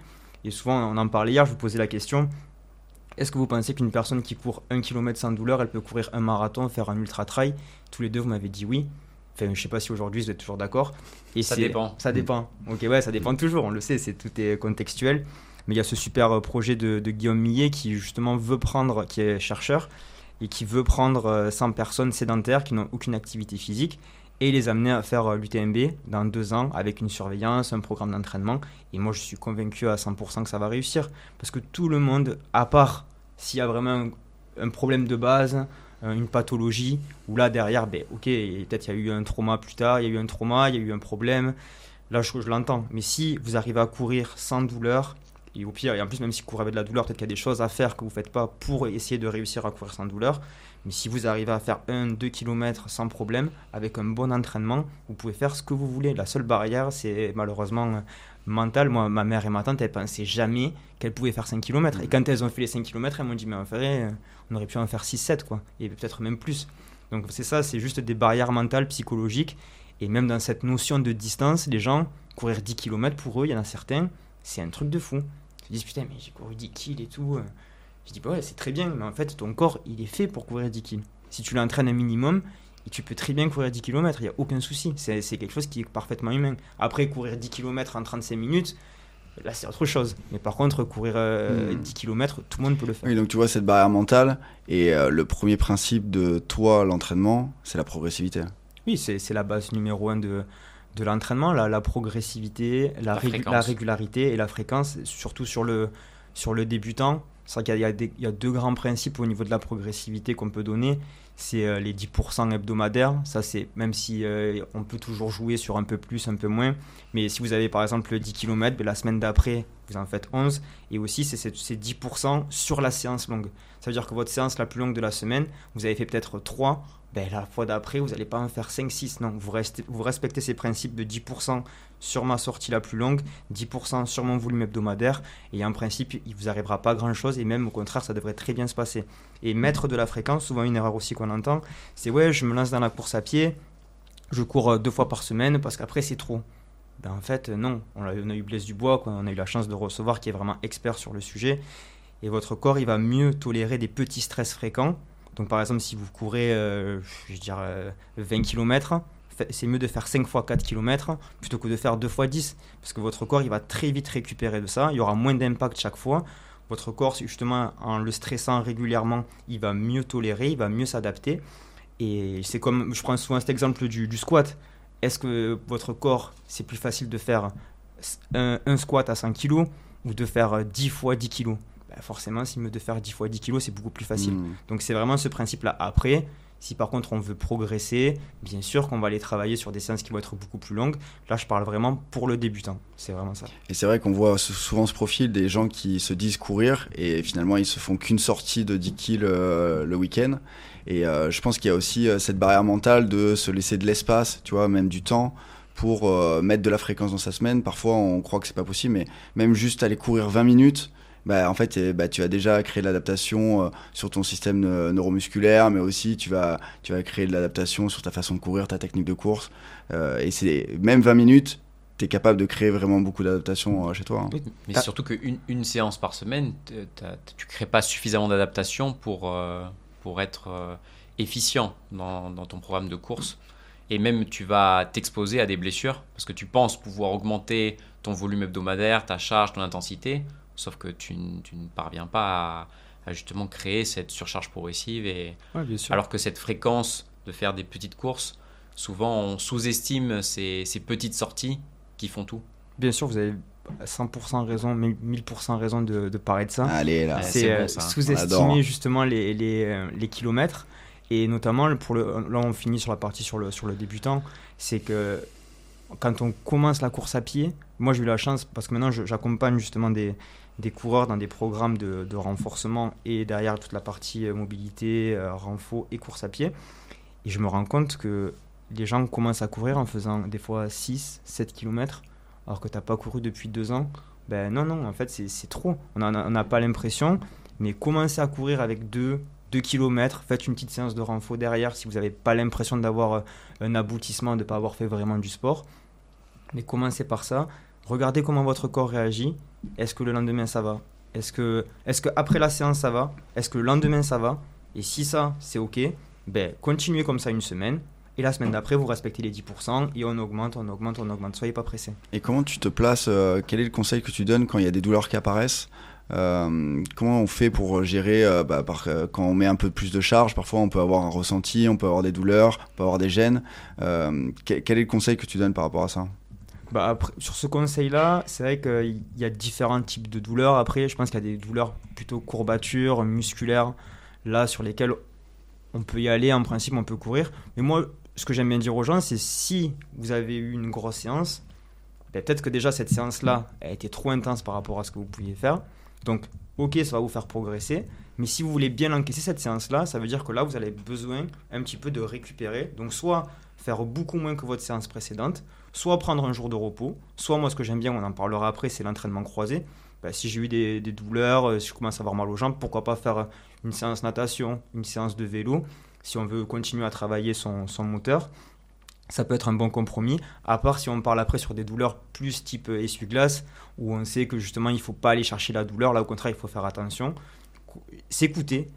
Et souvent, on en parlait hier, je vous posais la question, est-ce que vous pensez qu'une personne qui court 1 km sans douleur, elle peut courir un marathon, faire un ultra-trail? Tous les deux, vous m'avez dit oui. Enfin, je ne sais pas si aujourd'hui vous êtes toujours d'accord. Et ça dépend. Ça dépend. Ok, ouais, ça dépend toujours, on le sait, tout est contextuel. Mais il y a ce super projet de Guillaume Millet qui justement qui est chercheur, et qui veut prendre 100 personnes sédentaires qui n'ont aucune activité physique et les amener à faire l'UTMB dans 2 ans avec une surveillance, un programme d'entraînement. Et moi, je suis convaincu à 100% que ça va réussir. Parce que tout le monde, à part s'il y a vraiment un problème de base, une pathologie, où là, derrière, ok, peut-être il y a eu un trauma plus tard, il y a eu un trauma, il y a eu un problème. Là, je l'entends. Mais si vous arrivez à courir sans douleur, et au pire, et en plus, même si vous courez avec de la douleur, peut-être qu'il y a des choses à faire que vous ne faites pas pour essayer de réussir à courir sans douleur. Mais si vous arrivez à faire 1-2 km sans problème, avec un bon entraînement, vous pouvez faire ce que vous voulez. La seule barrière, c'est malheureusement mental. Moi, ma mère et ma tante, elles ne pensaient jamais qu'elles pouvaient faire 5 km. Et quand elles ont fait les 5 km, elles m'ont dit, mais en fait, on aurait pu en faire 6-7, quoi. Et peut-être même plus. Donc c'est ça, c'est juste des barrières mentales, psychologiques. Et même dans cette notion de distance, les gens, courir 10 km, pour eux, il y en a certains, c'est un truc de fou. Ils se disent, putain, mais j'ai couru 10 kills et tout. Je dis, bah ouais, c'est très bien, mais en fait, ton corps, il est fait pour courir 10 kills. Si tu l'entraînes un minimum, et tu peux très bien courir 10 km, il n'y a aucun souci. C'est quelque chose qui est parfaitement humain. Après, courir 10 km en 35 minutes, là, c'est autre chose. Mais par contre, courir 10 km, tout le monde peut le faire. Oui, donc tu vois, cette barrière mentale, et le premier principe de toi, l'entraînement, c'est la progressivité. Oui, c'est la base numéro 1 de l'entraînement, la progressivité, la régularité et la fréquence, surtout sur le débutant. C'est vrai qu'il y a 2 grands principes au niveau de la progressivité qu'on peut donner. C'est les 10% hebdomadaires. Ça, c'est même si on peut toujours jouer sur un peu plus, un peu moins. Mais si vous avez par exemple 10 km, la semaine d'après, vous en faites 11. Et aussi, c'est 10% sur la séance longue. Ça veut dire que votre séance la plus longue de la semaine, vous avez fait peut-être 3. La fois d'après, vous n'allez pas en faire 5-6. Non, vous respectez ces principes de 10% sur ma sortie la plus longue, 10% sur mon volume hebdomadaire. Et en principe, il ne vous arrivera pas grand-chose. Et même au contraire, ça devrait très bien se passer. Et mettre de la fréquence, souvent une erreur aussi qu'on entend, c'est ouais, je me lance dans la course à pied, je cours 2 fois par semaine parce qu'après c'est trop. En fait, non. On a eu Blaise Dubois, on a eu la chance de recevoir, qui est vraiment expert sur le sujet. Et votre corps, il va mieux tolérer des petits stress fréquents. Donc par exemple, si vous courez 20 km, c'est mieux de faire 5 fois 4 km plutôt que de faire 2 fois 10. Parce que votre corps, il va très vite récupérer de ça. Il y aura moins d'impact chaque fois. Votre corps, justement, en le stressant régulièrement, il va mieux tolérer, il va mieux s'adapter. Et c'est comme, je prends souvent cet exemple du squat. Est-ce que votre corps, c'est plus facile de faire un squat à 100 kg ou de faire 10 fois 10 kg? Forcément, si de faire 10 fois 10 kg, c'est beaucoup plus facile. Donc c'est vraiment ce principe-là. Après, si par contre on veut progresser, bien sûr qu'on va aller travailler sur des séances qui vont être beaucoup plus longues. Là, je parle vraiment pour le débutant. C'est vraiment ça. Et c'est vrai qu'on voit souvent ce profil des gens qui se disent courir et finalement ils se font qu'une sortie de 10 kills le week-end. Et je pense qu'il y a aussi cette barrière mentale de se laisser de l'espace, tu vois, même du temps pour mettre de la fréquence dans sa semaine. Parfois, on croit que c'est pas possible, mais même juste aller courir 20 minutes, en fait, tu as déjà créé de l'adaptation sur ton système neuromusculaire, mais aussi tu vas créer de l'adaptation sur ta façon de courir, ta technique de course. Et c'est même 20 minutes, tu es capable de créer vraiment beaucoup d'adaptation chez toi. Oui, mais surtout qu'une séance par semaine, tu crées pas suffisamment d'adaptation pour être efficient dans ton programme de course. Et même, tu vas t'exposer à des blessures parce que tu penses pouvoir augmenter ton volume hebdomadaire, ta charge, ton intensité. Sauf que tu ne parviens pas à justement créer cette surcharge progressive. Ouais, bien sûr. Alors que cette fréquence de faire des petites courses, souvent on sous-estime ces petites sorties qui font tout. Bien sûr, vous avez 100% raison, 1000% raison de parler de ça. Allez, là, c'est bon, ça. Sous-estimer justement les kilomètres. Et notamment, là on finit sur la partie sur le débutant, c'est que quand on commence la course à pied, moi j'ai eu la chance, parce que maintenant j'accompagne justement des coureurs dans des programmes de renforcement et derrière toute la partie mobilité, renfo et course à pied. Et je me rends compte que les gens commencent à courir en faisant des fois 6-7 km alors que tu n'as pas couru depuis 2 ans. Non, en fait c'est trop. On n'a pas l'impression, mais commencez à courir avec 2 km, faites une petite séance de renfo derrière si vous n'avez pas l'impression d'avoir un aboutissement, de ne pas avoir fait vraiment du sport. Mais commencez par ça. regardez comment votre corps réagit. Est-ce que le lendemain ça va ? Est-ce que après la séance ça va ? Est-ce que le lendemain ça va ? Et si ça c'est ok, continuez comme ça une semaine. Et la semaine d'après, vous respectez les 10% et on augmente. Soyez pas pressés. Et comment tu te places quel est le conseil que tu donnes quand il y a des douleurs qui apparaissent ? Comment on fait pour gérer quand on met un peu plus de charge? Parfois on peut avoir un ressenti, on peut avoir des douleurs, on peut avoir des gènes. Quel est le conseil que tu donnes par rapport à ça? Après, sur ce conseil-là, c'est vrai qu'il y a différents types de douleurs. Après, je pense qu'il y a des douleurs plutôt courbatures, musculaires, là sur lesquelles on peut y aller, en principe on peut courir. Mais moi, ce que j'aime bien dire aux gens, c'est si vous avez eu une grosse séance, peut-être que déjà cette séance-là a été trop intense par rapport à ce que vous pouviez faire. Donc, ok, ça va vous faire progresser. Mais si vous voulez bien encaisser cette séance-là, ça veut dire que là, vous avez besoin un petit peu de récupérer. Donc, soit faire beaucoup moins que votre séance précédente, soit prendre un jour de repos, soit moi, ce que j'aime bien, on en parlera après, c'est l'entraînement croisé. Si j'ai eu des douleurs, si je commence à avoir mal aux jambes, pourquoi pas faire une séance natation, une séance de vélo, si on veut continuer à travailler son moteur. Ça peut être un bon compromis, à part si on parle après sur des douleurs plus type essuie-glace, où on sait que justement il ne faut pas aller chercher la douleur, là au contraire il faut faire attention. S'écouter,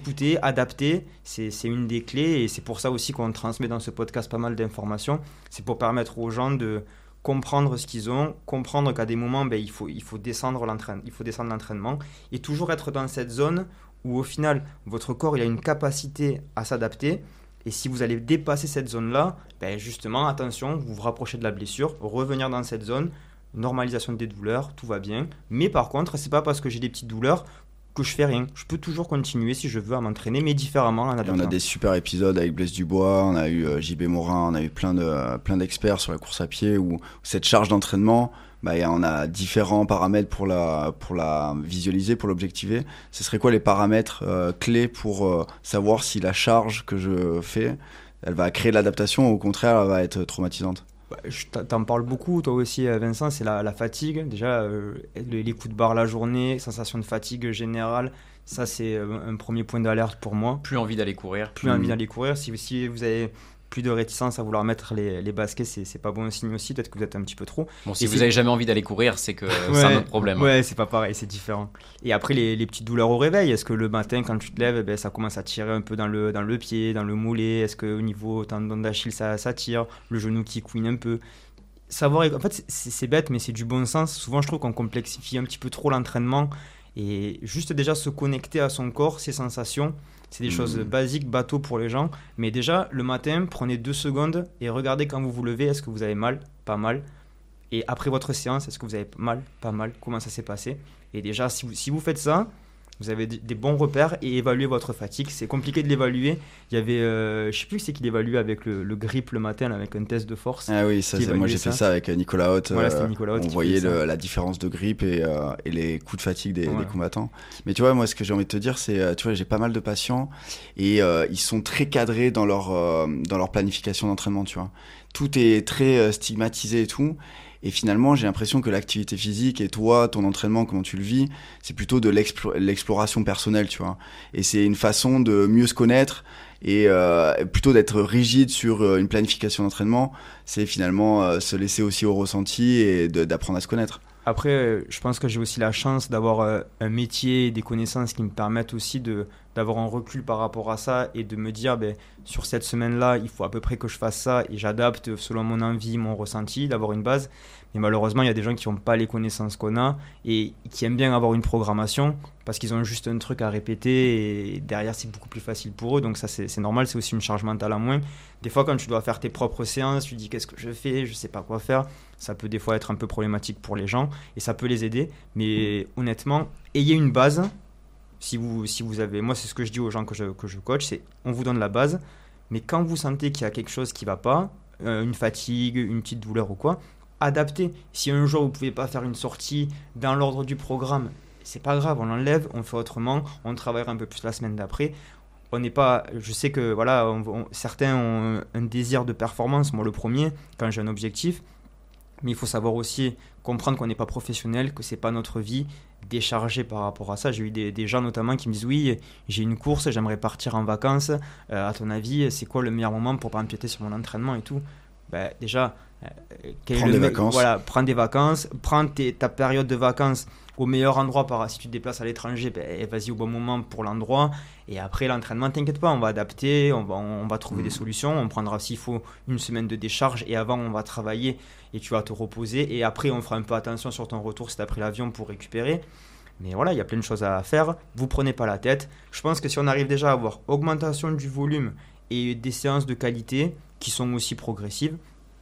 adapter, c'est une des clés, et c'est pour ça aussi qu'on transmet dans ce podcast pas mal d'informations. C'est pour permettre aux gens de comprendre ce qu'ils ont, comprendre qu'à des moments il faut descendre l'entraînement, et toujours être dans cette zone où au final votre corps il a une capacité à s'adapter. Et si vous allez dépasser cette zone-là, justement, attention, vous vous rapprochez de la blessure, revenir dans cette zone, normalisation des douleurs, tout va bien. Mais par contre, c'est pas parce que j'ai des petites douleurs que je fais rien. Je peux toujours continuer si je veux à m'entraîner, mais différemment en adaptant. On a des super épisodes avec Blaise Dubois, on a eu JB Morin, on a eu plein d'experts sur la course à pied où cette charge d'entraînement, on a différents paramètres pour la visualiser, pour l'objectiver. Ce serait quoi les paramètres clés pour savoir si la charge que je fais, elle va créer de l'adaptation ou au contraire, elle va être traumatisante? Je t'en parle beaucoup, toi aussi Vincent, c'est la fatigue. Déjà, les coups de barre la journée, sensation de fatigue générale, ça c'est un premier point d'alerte pour moi. Plus envie d'aller courir. Si vous avez plus de réticence à vouloir mettre les baskets, c'est pas bon signe aussi, peut-être que vous êtes un petit peu trop. Bon, si vous avez jamais envie d'aller courir, c'est que c'est un autre problème. Ouais, c'est pas pareil, c'est différent. Et après, les petites douleurs au réveil, est-ce que le matin, quand tu te lèves, ça commence à tirer un peu dans le pied, dans le mollet? Est-ce qu'au niveau tendon d'Achille, ça tire? Le genou qui couine un peu? Savoir, en fait, c'est bête, mais c'est du bon sens. Souvent, je trouve qu'on complexifie un petit peu trop l'entraînement. Et juste déjà se connecter à son corps, ses sensations, c'est des choses basiques, bateau pour les gens. Mais déjà, le matin, prenez 2 secondes et regardez quand vous vous levez, est-ce que vous avez mal, pas mal. Et après votre séance, est-ce que vous avez mal, pas mal, comment ça s'est passé. Et déjà, si vous faites ça, vous avez des bons repères et évaluez votre fatigue. C'est compliqué de l'évaluer. Il y avait, je sais plus c'est qui l'évalue avec le grip le matin, avec un test de force. Ah oui, moi j'ai fait ça avec Nicolas Haute. Voilà, c'était Nicolas Haute. On voyait la différence de grip et les coups de fatigue des combattants. Mais tu vois, moi ce que j'ai envie de te dire, c'est, tu vois, j'ai pas mal de patients et ils sont très cadrés dans leur planification d'entraînement, tu vois. Tout est très stigmatisé et tout. Et finalement, j'ai l'impression que l'activité physique et toi, ton entraînement, comment tu le vis, c'est plutôt de l'exploration personnelle, tu vois. Et c'est une façon de mieux se connaître et plutôt d'être rigide sur une planification d'entraînement, c'est finalement se laisser aussi au ressenti et d'apprendre à se connaître. Après, je pense que j'ai aussi la chance d'avoir un métier et des connaissances qui me permettent aussi d'avoir un recul par rapport à ça et de me dire, sur cette semaine-là, il faut à peu près que je fasse ça et j'adapte selon mon envie, mon ressenti, d'avoir une base. Mais malheureusement, il y a des gens qui n'ont pas les connaissances qu'on a et qui aiment bien avoir une programmation parce qu'ils ont juste un truc à répéter et derrière, c'est beaucoup plus facile pour eux. Donc ça, c'est normal, c'est aussi une charge mentale à moins. Des fois, quand tu dois faire tes propres séances, tu te dis qu'est-ce que je fais, je ne sais pas quoi faire. Ça peut des fois être un peu problématique pour les gens et ça peut les aider. Mais honnêtement, ayez une base. Si vous avez, moi c'est ce que je dis aux gens que je coach, c'est on vous donne la base, mais quand vous sentez qu'il y a quelque chose qui ne va pas, une fatigue, une petite douleur ou quoi, adaptez. Si un jour vous ne pouvez pas faire une sortie dans l'ordre du programme, c'est pas grave, on l'enlève, on fait autrement, on travaillera un peu plus la semaine d'après. On n'est pas, je sais que voilà, certains ont un désir de performance, moi le premier, quand j'ai un objectif. Mais il faut savoir aussi comprendre qu'on n'est pas professionnel, que ce n'est pas notre vie, décharger par rapport à ça. J'ai eu des gens notamment qui me disent « Oui, j'ai une course, j'aimerais partir en vacances. À ton avis, c'est quoi le meilleur moment pour ne pas empiéter sur mon entraînement et tout ?» Déjà, Prends des vacances. Voilà, prends des vacances, prends ta période de vacances au meilleur endroit. Si tu te déplaces à l'étranger, vas-y au bon moment pour l'endroit. Et après l'entraînement, t'inquiète pas, on va adapter, on va trouver des solutions. On prendra s'il faut une semaine de décharge et avant on va travailler et tu vas te reposer. Et après on fera un peu attention sur ton retour si tu as pris l'avion pour récupérer. Mais voilà, il y a plein de choses à faire. Vous prenez pas la tête. Je pense que si on arrive déjà à avoir augmentation du volume et des séances de qualité qui sont aussi progressives,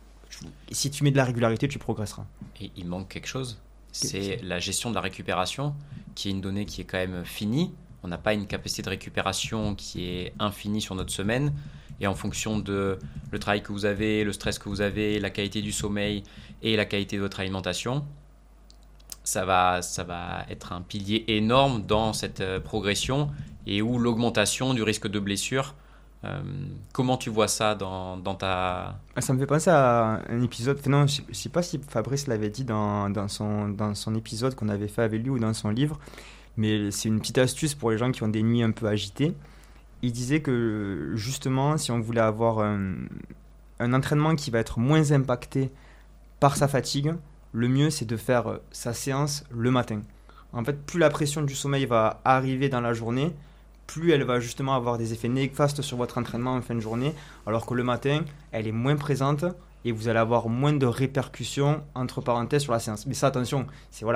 si tu mets de la régularité, tu progresseras. Et il manque quelque chose, c'est la gestion de la récupération, qui est une donnée qui est quand même finie. On n'a pas une capacité de récupération qui est infinie sur notre semaine. Et en fonction de le travail que vous avez, le stress que vous avez, la qualité du sommeil et la qualité de votre alimentation, ça va être un pilier énorme dans cette progression et où l'augmentation du risque de blessure. Comment tu vois ça dans ta... Ça me fait penser à un épisode, non, je ne sais pas si Fabrice l'avait dit dans son épisode qu'on avait fait avec lui ou dans son livre, mais c'est une petite astuce pour les gens qui ont des nuits un peu agitées. Il disait que justement, si on voulait avoir un entraînement qui va être moins impacté par sa fatigue, le mieux c'est de faire sa séance le matin. En fait, plus la pression du sommeil va arriver dans la journée, plus elle va justement avoir des effets néfastes sur votre entraînement en fin de journée, alors que le matin, elle est moins présente et vous allez avoir moins de répercussions entre parenthèses sur la séance. Mais ça, attention, ça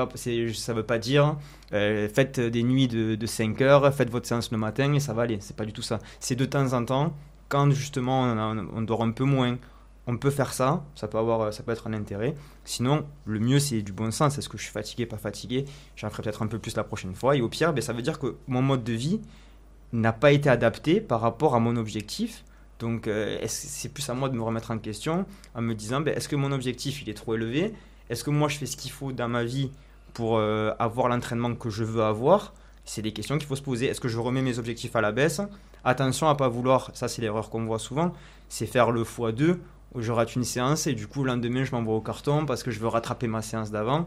ne veut pas dire faites des nuits de 5 heures, faites votre séance le matin et ça va aller. C'est pas du tout ça. C'est de temps en temps, quand justement on dort un peu moins, on peut faire ça, ça peut être un intérêt. Sinon, le mieux, c'est du bon sens. Est-ce que je suis fatigué, pas fatigué? J'en ferai peut-être un peu plus la prochaine fois. Et au pire, ça veut dire que mon mode de vie n'a pas été adapté par rapport à mon objectif. Donc, c'est plus à moi de me remettre en question en me disant, est-ce que mon objectif, il est trop élevé? Est-ce que moi, je fais ce qu'il faut dans ma vie pour avoir l'entraînement que je veux avoir? C'est des questions qu'il faut se poser. Est-ce que je remets mes objectifs à la baisse? Attention à ne pas vouloir, ça c'est l'erreur qu'on voit souvent, c'est faire le x2 où je rate une séance et du coup le lendemain je m'envoie au carton parce que je veux rattraper ma séance d'avant.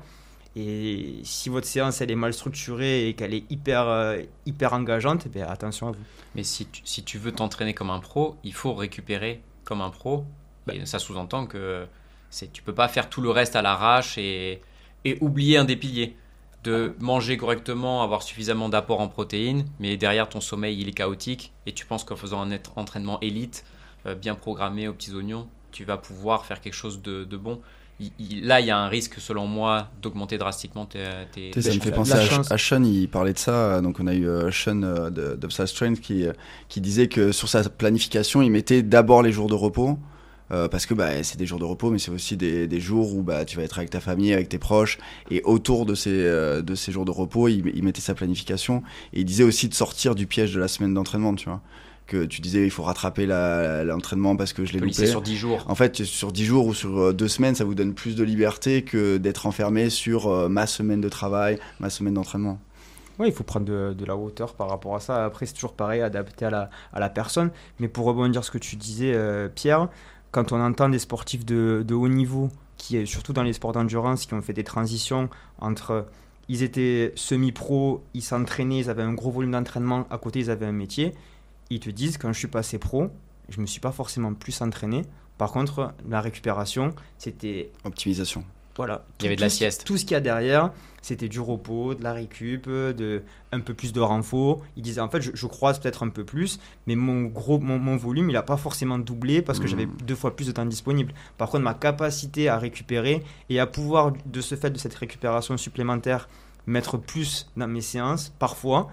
Et si votre séance elle est mal structurée et qu'elle est hyper engageante, attention à vous. Mais si tu veux t'entraîner comme un pro, il faut récupérer comme un pro. Et ça sous-entend que tu peux pas faire tout le reste à l'arrache et oublier un des piliers. De manger correctement, avoir suffisamment d'apport en protéines, mais derrière ton sommeil il est chaotique et tu penses qu'en faisant un entraînement élite, bien programmé aux petits oignons, tu vas pouvoir faire quelque chose de bon. Là, il y a un risque, selon moi, d'augmenter drastiquement tes ça me fait penser à Sean, il parlait de ça. Donc, on a eu Sean d'Upside Strength qui disait que sur sa planification, il mettait d'abord les jours de repos. Parce que c'est des jours de repos, mais c'est aussi des jours où tu vas être avec ta famille, avec tes proches. Et autour de ces jours de repos, il mettait sa planification. Et il disait aussi de sortir du piège de la semaine d'entraînement, tu vois. Que tu disais il faut rattraper l'entraînement parce que je l'ai loupé. Sur 10 jours. En fait, sur 10 jours ou sur 2 semaines, ça vous donne plus de liberté que d'être enfermé sur ma semaine de travail, ma semaine d'entraînement. Oui, il faut prendre de la hauteur par rapport à ça. Après, c'est toujours pareil, adapté à la personne. Mais pour rebondir sur ce que tu disais, Pierre, quand on entend des sportifs de haut niveau, surtout dans les sports d'endurance, qui ont fait des transitions entre... Ils étaient semi-pro, ils s'entraînaient, ils avaient un gros volume d'entraînement, à côté ils avaient un métier. Ils te disent, quand je suis passé pro, je ne me suis pas forcément plus entraîné. Par contre, la récupération, c'était... Optimisation. Voilà. Il y avait de la sieste. Tout ce qu'il y a derrière, c'était du repos, de la récup, un peu plus de renfort. Ils disaient, en fait, je croise peut-être un peu plus, mais mon volume, il n'a pas forcément doublé parce que j'avais 2 fois plus de temps disponible. Par contre, ma capacité à récupérer et à pouvoir, de ce fait de cette récupération supplémentaire, mettre plus dans mes séances, parfois...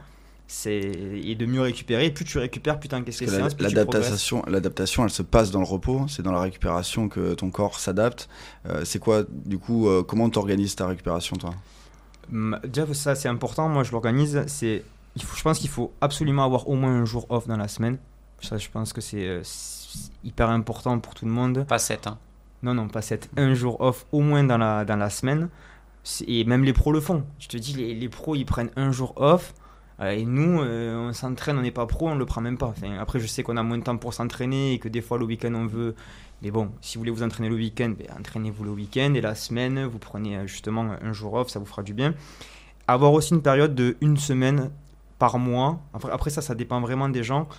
et de mieux récupérer, et plus tu récupères, plus tu encaisses les séances, plus tu progresses. L'adaptation, elle se passe dans le repos, c'est dans la récupération que ton corps s'adapte. C'est quoi, du coup, comment tu organises ta récupération, toi? Déjà, ça c'est important, moi je l'organise, je pense qu'il faut absolument avoir au moins un jour off dans la semaine. Ça, je pense que c'est hyper important pour tout le monde. Pas 7, hein? Non, pas 7. Un jour off au moins dans la semaine. Et même les pros le font. Je te dis, les pros, ils prennent un jour off. Et nous, on s'entraîne, on n'est pas pro, on ne le prend même pas. Enfin, après, je sais qu'on a moins de temps pour s'entraîner et que des fois, le week-end, on veut... Mais bon, si vous voulez vous entraîner le week-end, entraînez-vous le week-end. Et la semaine, vous prenez justement un jour off, ça vous fera du bien. Avoir aussi une période de 1 semaine par mois. Après ça dépend vraiment des gens.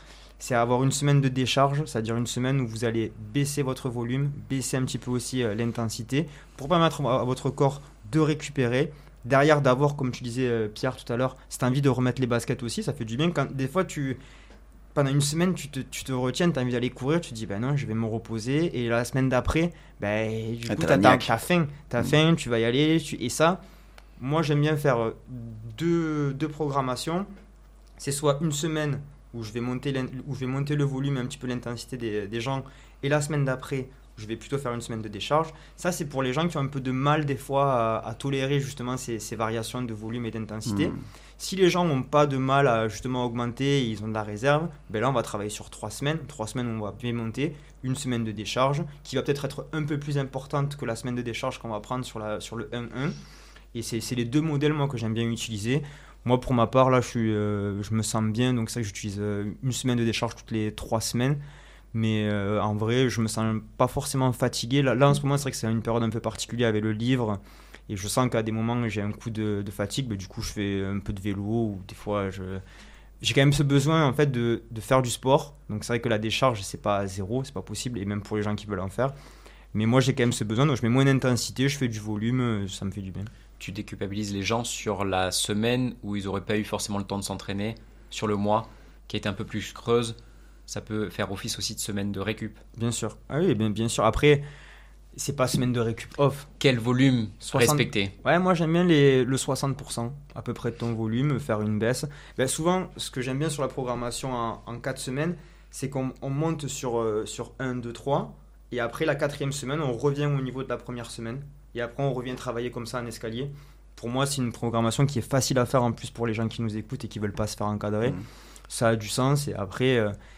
c'est avoir une semaine de décharge, c'est-à-dire une semaine où vous allez baisser votre volume, baisser un petit peu aussi l'intensité, pour permettre à votre corps de récupérer. Derrière, d'avoir, comme tu disais Pierre tout à l'heure, cette envie de remettre les baskets aussi, ça fait du bien. Quand, des fois, pendant une semaine, tu te retiens, tu as envie d'aller courir, tu te dis, ben non, je vais me reposer. Et la semaine d'après, du coup, t'as faim, tu vas y aller. Et ça, moi, j'aime bien faire deux programmations. C'est soit une semaine où je vais monter le volume, un petit peu l'intensité des gens, et la semaine d'après, je vais plutôt faire une semaine de décharge. Ça, c'est pour les gens qui ont un peu de mal des fois à tolérer justement ces variations de volume et d'intensité. Si les gens n'ont pas de mal à justement augmenter, ils ont de la réserve, ben là on va travailler sur 3 semaines. 3 semaines on va bien monter, une semaine de décharge qui va peut-être être un peu plus importante que la semaine de décharge qu'on va prendre sur le 1-1. Et c'est les deux modèles moi que j'aime bien utiliser. Moi pour ma part là je me sens bien, donc c'est ça que j'utilise une semaine de décharge toutes les 3 semaines. Mais en vrai je me sens pas forcément fatigué. Là en ce moment c'est vrai que c'est une période un peu particulière avec le livre. Et je sens qu'à des moments, j'ai un coup de fatigue. Mais du coup, je fais un peu de vélo. Ou des fois, j'ai quand même ce besoin en fait, de faire du sport. Donc, c'est vrai que la décharge, c'est pas zéro. C'est pas possible. Et même pour les gens qui veulent en faire. Mais moi, j'ai quand même ce besoin. Donc, je mets moins d'intensité. Je fais du volume. Ça me fait du bien. Tu déculpabilises les gens sur la semaine où ils n'auraient pas eu forcément le temps de s'entraîner. Sur le mois, qui est un peu plus creuse. Ça peut faire office aussi de semaine de récup. Bien sûr. Ah oui, bien sûr. Après... c'est pas semaine de récup off. Quel volume respecter? Ouais, moi j'aime bien le 60% à peu près de ton volume, faire une baisse. Ben, souvent, ce que j'aime bien sur la programmation en 4 semaines, c'est qu'on monte sur 1, 2, 3. Et après la 4e semaine, on revient au niveau de la première semaine. Et après, on revient travailler comme ça en escalier. Pour moi, c'est une programmation qui est facile à faire en plus pour les gens qui nous écoutent et qui veulent pas se faire encadrer. Ça a du sens. Et après...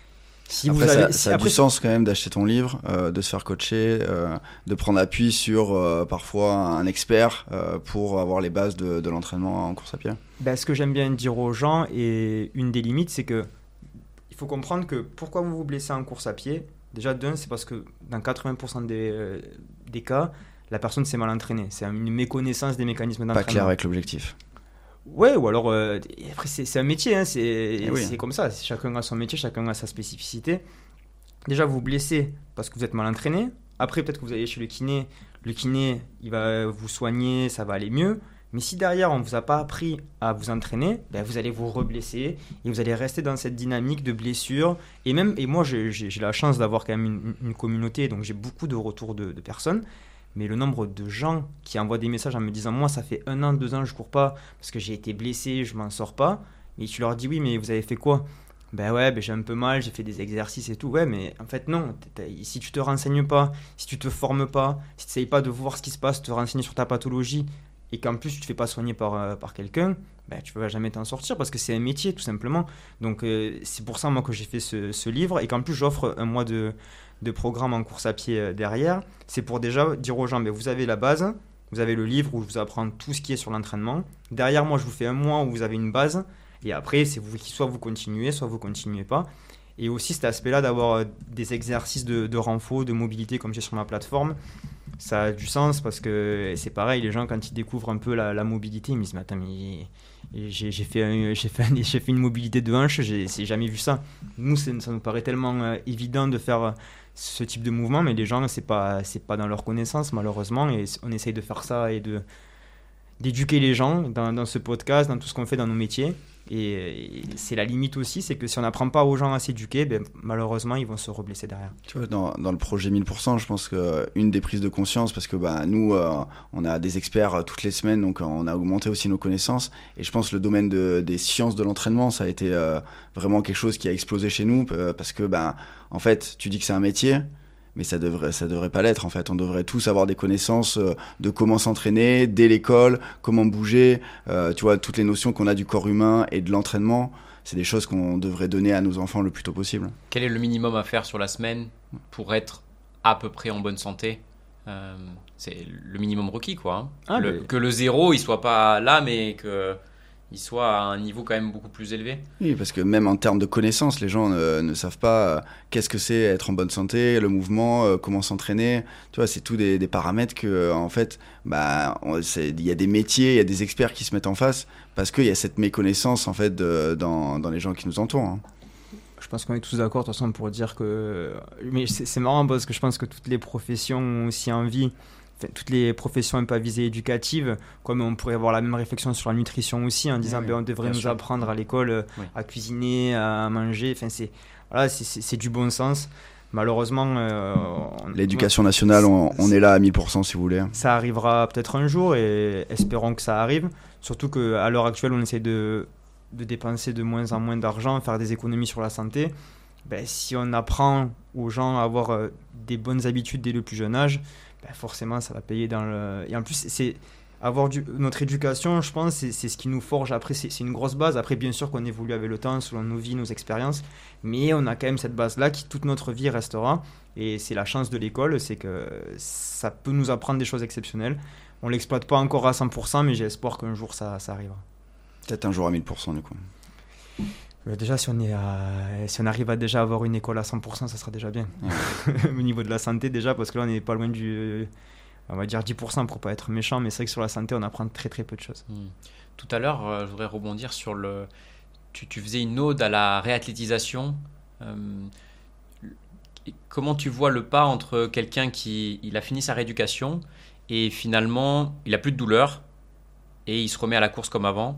ça a du sens quand même d'acheter ton livre, de se faire coacher, de prendre appui sur parfois un expert pour avoir les bases de l'entraînement en course à pied. Ben, ce que j'aime bien dire aux gens, et une des limites, c'est que il faut comprendre que pourquoi vous vous blessez en course à pied, déjà d'un, c'est parce que dans 80% des cas, la personne s'est mal entraînée. C'est une méconnaissance des mécanismes d'entraînement. Pas clair avec l'objectif. Ouais, ou alors, après c'est un métier, hein, c'est comme ça, chacun a son métier, chacun a sa spécificité. Déjà, vous vous blessez parce que vous êtes mal entraîné. Après, peut-être que vous allez chez le kiné, il va vous soigner, ça va aller mieux. Mais si derrière, on ne vous a pas appris à vous entraîner, ben vous allez vous reblesser et vous allez rester dans cette dynamique de blessure. Et moi, j'ai la chance d'avoir quand même une communauté, donc j'ai beaucoup de retours de personnes. Mais le nombre de gens qui envoient des messages en me disant « Moi, ça fait 1 an, 2 ans, je cours pas parce que j'ai été blessé, je m'en sors pas. » Et tu leur dis « Oui, mais vous avez fait quoi ?» Ben ouais, j'ai un peu mal, j'ai fait des exercices et tout. Ouais, mais en fait, non. Si tu te renseignes pas, si tu te formes pas, si tu n'essayes pas de voir ce qui se passe, te renseigner sur ta pathologie et qu'en plus tu te fais pas soigner par quelqu'un, ben, tu vas jamais t'en sortir parce que c'est un métier, tout simplement. Donc, c'est pour ça, moi, que j'ai fait ce livre et qu'en plus, j'offre un mois de programme en course à pied derrière. C'est pour déjà dire aux gens, mais vous avez la base, vous avez le livre où je vous apprends tout ce qui est sur l'entraînement. Derrière, moi, je vous fais un mois où vous avez une base. Et après, c'est vous qui soit vous continuez pas. Et aussi cet aspect-là d'avoir des exercices de renfort, de mobilité comme j'ai sur ma plateforme, ça a du sens parce que c'est pareil, les gens quand ils découvrent un peu la mobilité, ils me disent mais attends, mais j'ai fait une mobilité de hanche, j'ai jamais vu ça. Nous, ça nous paraît tellement évident de faire ce type de mouvement, mais les gens, c'est pas dans leur connaissance malheureusement, et on essaye de faire ça et d'éduquer les gens dans ce podcast, dans tout ce qu'on fait dans nos métiers. Et c'est la limite aussi, c'est que si on n'apprend pas aux gens à s'éduquer, malheureusement ils vont se reblesser derrière. Tu vois, dans le projet 1000%, je pense qu'une des prises de conscience, parce que nous on a des experts toutes les semaines, donc on a augmenté aussi nos connaissances, et je pense que le domaine des sciences de l'entraînement, ça a été vraiment quelque chose qui a explosé chez nous, parce que en fait tu dis que c'est un métier, mais ça devrait pas l'être en fait. On devrait tous avoir des connaissances de comment s'entraîner dès l'école, comment bouger, tu vois, toutes les notions qu'on a du corps humain et de l'entraînement, c'est des choses qu'on devrait donner à nos enfants le plus tôt possible. Quel est le minimum à faire sur la semaine pour être à peu près en bonne santé? C'est le minimum requis, quoi. Que le 0 il soit pas là, mais que il soit à un niveau quand même beaucoup plus élevé. Oui, parce que même en termes de connaissances, les gens ne savent pas qu'est-ce que c'est être en bonne santé, le mouvement, comment s'entraîner. Tu vois, c'est tout des paramètres que, en fait, il y a des métiers, il y a des experts qui se mettent en face parce qu'il y a cette méconnaissance en fait dans les gens qui nous entourent. Je pense qu'on est tous d'accord de toute façon pour dire que... Mais c'est marrant parce que je pense que toutes les professions ont aussi envie, toutes les professions un peu à visée éducative, comme on pourrait avoir la même réflexion sur la nutrition aussi, en disant on devrait nous apprendre à l'école à cuisiner, à manger. C'est du bon sens. Malheureusement... L'éducation nationale, on est là à 1000% si vous voulez. Ça arrivera peut-être un jour et espérons que ça arrive. Surtout qu'à l'heure actuelle, on essaie de dépenser de moins en moins d'argent, faire des économies sur la santé. Si on apprend aux gens à avoir des bonnes habitudes dès le plus jeune âge, forcément ça va payer dans le... Et en plus, notre éducation, je pense, c'est ce qui nous forge. Après, c'est une grosse base. Après, bien sûr qu'on évolue avec le temps, selon nos vies, nos expériences, mais on a quand même cette base-là qui toute notre vie restera. Et c'est la chance de l'école, c'est que ça peut nous apprendre des choses exceptionnelles. On ne l'exploite pas encore à 100%, mais j'ai espoir qu'un jour ça arrivera. Peut-être un jour à 1000% du coup. Déjà, si on arrive à déjà avoir une école à 100%, ça sera déjà bien. Au niveau de la santé, déjà, parce que là, on n'est pas loin du... On va dire 10% pour ne pas être méchant, mais c'est vrai que sur la santé, on apprend très très peu de choses. Tout à l'heure, je voudrais rebondir sur le... Tu faisais une ode à la réathlétisation. Comment tu vois le pas entre quelqu'un il a fini sa rééducation et finalement, il n'a plus de douleur et il se remet à la course comme avant.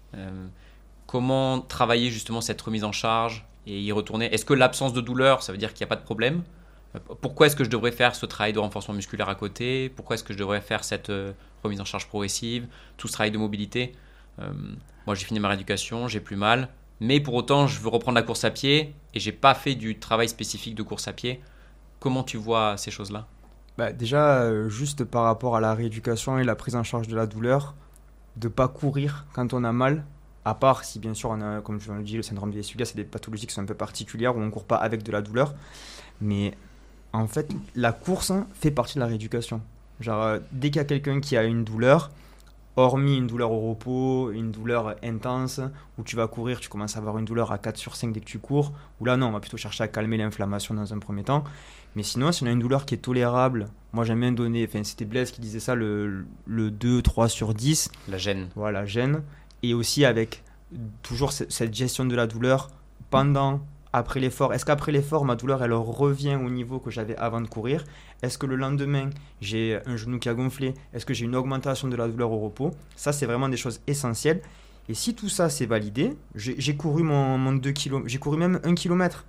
Comment travailler justement cette remise en charge et y retourner? Est-ce que l'absence de douleur, ça veut dire qu'il n'y a pas de problème? Pourquoi est-ce que je devrais faire ce travail de renforcement musculaire à côté? Pourquoi est-ce que je devrais faire cette remise en charge progressive, tout ce travail de mobilité? Moi, j'ai fini ma rééducation, j'ai plus mal, mais pour autant, je veux reprendre la course à pied et j'ai pas fait du travail spécifique de course à pied. Comment tu vois ces choses-là? Déjà, juste par rapport à la rééducation et la prise en charge de la douleur, de ne pas courir quand on a mal, à part si bien sûr on a, comme je l'ai dit, le syndrome des Vesuvius, c'est des pathologies qui sont un peu particulières où on ne court pas avec de la douleur. Mais en fait, la course fait partie de la rééducation. Dès qu'il y a quelqu'un qui a une douleur, hormis une douleur au repos, une douleur intense, où tu vas courir, tu commences à avoir une douleur à 4 sur 5 dès que tu cours, ou là non, on va plutôt chercher à calmer l'inflammation dans un premier temps. Mais sinon, si on a une douleur qui est tolérable, moi j'aime bien donner, c'était Blaise qui disait ça, le 2, 3 sur 10. La gêne. Voilà, la gêne. Et aussi avec toujours cette gestion de la douleur pendant, après l'effort. Est-ce qu'après l'effort, ma douleur, elle revient au niveau que j'avais avant de courir? Est-ce que le lendemain, j'ai un genou qui a gonflé? Est-ce que j'ai une augmentation de la douleur au repos? Ça, c'est vraiment des choses essentielles. Et si tout ça, c'est validé, j'ai couru mon 2 km, j'ai couru même 1 km.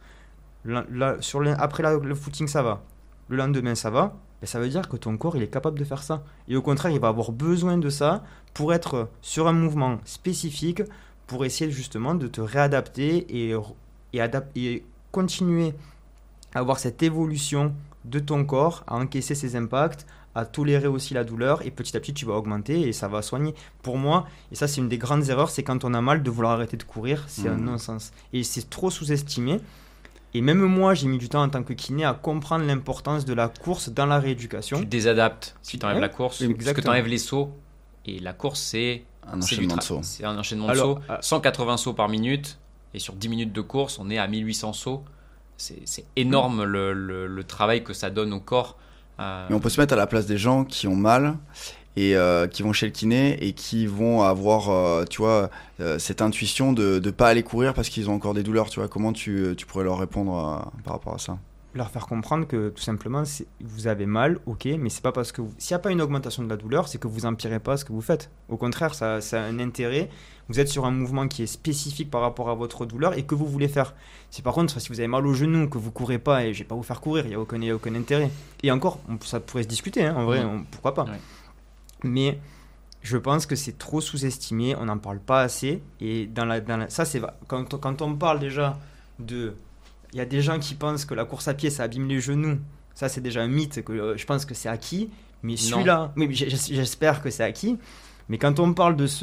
Après le footing, ça va. Le lendemain, ça va. Ça veut dire que ton corps, il est capable de faire ça. Et au contraire, il va avoir besoin de ça pour être sur un mouvement spécifique, pour essayer justement de te réadapter et continuer à avoir cette évolution de ton corps, à encaisser ses impacts, à tolérer aussi la douleur, et petit à petit tu vas augmenter et ça va soigner. Pour moi, et ça c'est une des grandes erreurs, c'est quand on a mal de vouloir arrêter de courir, c'est un non-sens. Et c'est trop sous-estimé. Et même moi, j'ai mis du temps en tant que kiné à comprendre l'importance de la course dans la rééducation. Tu désadaptes si tu enlèves la course, exactement. Parce que tu enlèves les sauts. Et la course, c'est un enchaînement de sauts. C'est un enchaînement de sauts. 180 sauts par minute. Et sur 10 minutes de course, on est à 1800 sauts. C'est énorme le travail que ça donne au corps. Mais on peut se mettre à la place des gens qui ont mal et qui vont chez le kiné et qui vont avoir cette intuition de ne pas aller courir parce qu'ils ont encore des douleurs. Comment tu pourrais leur répondre par rapport à ça? Leur faire comprendre que tout simplement, vous avez mal, ok, mais c'est pas parce que s'il n'y a pas une augmentation de la douleur, c'est que vous empirez pas ce que vous faites. Au contraire, ça a un intérêt. Vous êtes sur un mouvement qui est spécifique par rapport à votre douleur et que vous voulez faire. Si par contre, si vous avez mal au genou, que vous courez pas, et je vais pas vous faire courir, il n'y a aucun intérêt. Et encore, ça pourrait se discuter, en vrai, pourquoi pas. Ouais. Mais je pense que c'est trop sous-estimé, on n'en parle pas assez. Et ça, c'est quand on parle déjà de... Il y a des gens qui pensent que la course à pied, ça abîme les genoux. Ça, c'est déjà un mythe que je pense que c'est acquis. Mais celui-là, j'espère que c'est acquis. Mais quand on parle de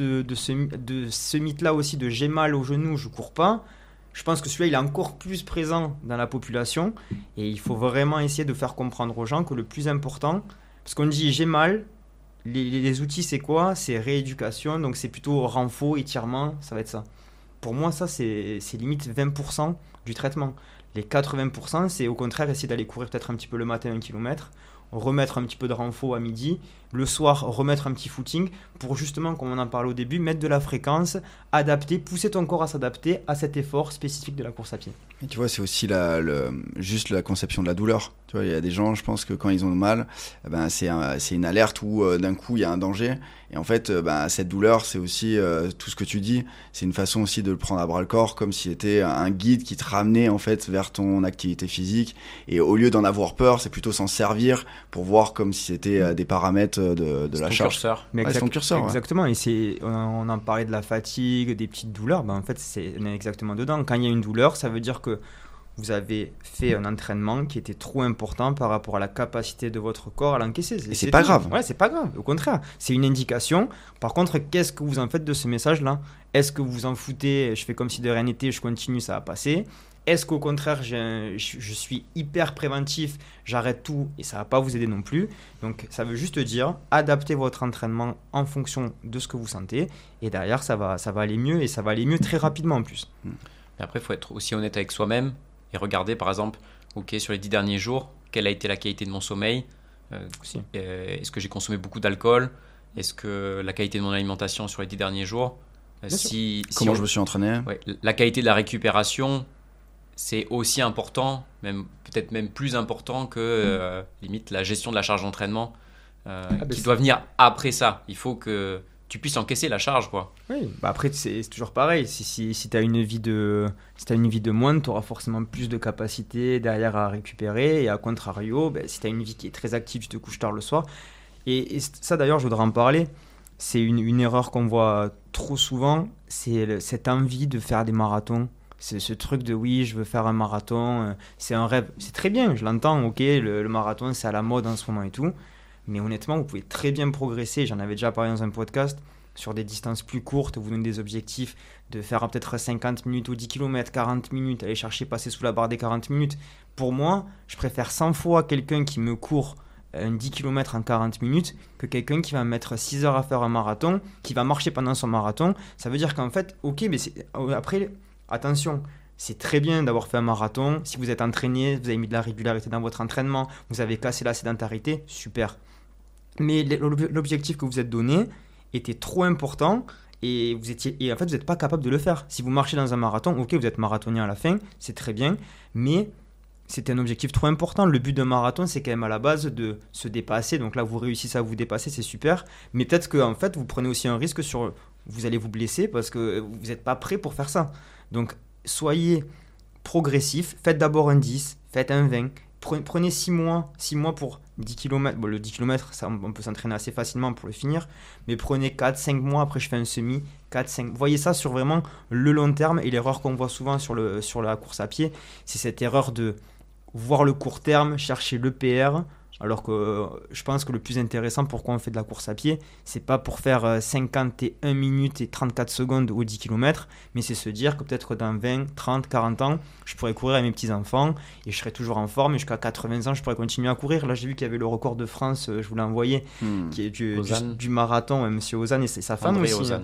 ce mythe-là aussi, de j'ai mal au genou, je cours pas, je pense que celui-là, il est encore plus présent dans la population. Et il faut vraiment essayer de faire comprendre aux gens que le plus important, parce qu'on dit j'ai mal, les outils, c'est quoi? C'est rééducation, donc c'est plutôt renfort, étirement, ça va être ça. Pour moi, ça, c'est limite 20% du traitement. Les 80%, c'est au contraire essayer d'aller courir peut-être un petit peu le matin 1 km, remettre un petit peu de renfort à midi, le soir remettre un petit footing pour justement, comme on en parlait au début, mettre de la fréquence, adapter, pousser ton corps à s'adapter à cet effort spécifique de la course à pied. Et tu vois, c'est aussi juste la conception de la douleur. Tu vois, il y a des gens, je pense que quand ils ont mal, c'est une alerte où d'un coup il y a un danger. Et en fait, cette douleur, c'est aussi tout ce que tu dis. C'est une façon aussi de le prendre à bras le corps, comme si c'était un guide qui te ramenait en fait vers ton activité physique. Et au lieu d'en avoir peur, c'est plutôt s'en servir pour voir comme si c'était des paramètres de la charge. Curseur. Mais Ouais, c'est ton curseur. Exactement. Et on en parlait de la fatigue, des petites douleurs. En fait, on est exactement dedans. Quand il y a une douleur, ça veut dire que vous avez fait un entraînement qui était trop important par rapport à la capacité de votre corps à l'encaisser. Et c'est pas grave. Ouais, c'est pas grave. Au contraire, c'est une indication. Par contre, qu'est-ce que vous en faites de ce message-là ? Est-ce que vous vous en foutez ? Je fais comme si de rien n'était, je continue, ça va passer. Est-ce qu'au contraire, je suis hyper préventif, j'arrête tout et ça va pas vous aider non plus. Donc, ça veut juste dire, adaptez votre entraînement en fonction de ce que vous sentez. Et derrière, ça va aller mieux et ça va aller mieux très rapidement en plus. Mais après, il faut être aussi honnête avec soi-même. Et regarder par exemple, sur les 10 derniers jours, quelle a été la qualité de mon sommeil, est-ce que j'ai consommé beaucoup d'alcool, est-ce que la qualité de mon alimentation sur les 10 derniers jours, comment je me suis entraîné. La qualité de la récupération, c'est aussi important, peut-être même plus important que limite la gestion de la charge d'entraînement qui doit venir après ça. Il faut que tu puisses encaisser la charge, quoi. Oui, après c'est toujours pareil. Si tu as une vie de moine, tu auras forcément plus de capacité derrière à récupérer. Et à contrario, si tu as une vie qui est très active, tu te couches tard le soir. Et ça d'ailleurs, je voudrais en parler. C'est une erreur qu'on voit trop souvent. C'est cette envie de faire des marathons. C'est ce truc de oui, je veux faire un marathon. C'est un rêve. C'est très bien, je l'entends. Ok, le marathon, c'est à la mode en ce moment et tout. Mais honnêtement, vous pouvez très bien progresser. J'en avais déjà parlé dans un podcast sur des distances plus courtes. Vous donnez des objectifs de faire peut-être 50 minutes ou 10 km, 40 minutes, aller chercher, passer sous la barre des 40 minutes. Pour moi, je préfère 100 fois quelqu'un qui me court un 10 km en 40 minutes que quelqu'un qui va mettre 6 heures à faire un marathon, qui va marcher pendant son marathon. Ça veut dire qu'en fait, ok, mais après, attention. C'est très bien d'avoir fait un marathon. Si vous êtes entraîné, vous avez mis de la régularité dans votre entraînement, vous avez cassé la sédentarité, super. Mais l'objectif que vous êtes donné était trop important et en fait vous n'êtes pas capable de le faire. Si vous marchez dans un marathon, ok, vous êtes marathonien à la fin, c'est très bien, mais c'était un objectif trop important. Le but d'un marathon, c'est quand même à la base de se dépasser. Donc là, vous réussissez à vous dépasser, c'est super. Mais peut-être que en fait, vous prenez aussi un risque vous allez vous blesser parce que vous n'êtes pas prêt pour faire ça. Donc soyez progressif, faites d'abord un 10, faites un 20. Prenez 6 mois pour 10 km. Bon, le 10 km, ça, on peut s'entraîner assez facilement pour le finir. Mais prenez 4-5 mois, après je fais un semi, 4-5. Voyez ça sur vraiment le long terme. Et l'erreur qu'on voit souvent sur la course à pied, c'est cette erreur de voir le court terme, chercher le PR. Alors que je pense que le plus intéressant, pourquoi on fait de la course à pied, c'est pas pour faire 51 minutes et 34 secondes au 10 km, mais c'est se dire que peut-être dans 20, 30, 40 ans, je pourrais courir avec mes petits-enfants et je serai toujours en forme et jusqu'à 80 ans, je pourrais continuer à courir. Là, j'ai vu qu'il y avait le record de France, je vous l'ai envoyé, qui est du marathon, monsieur Ozan et c'est sa femme André aussi.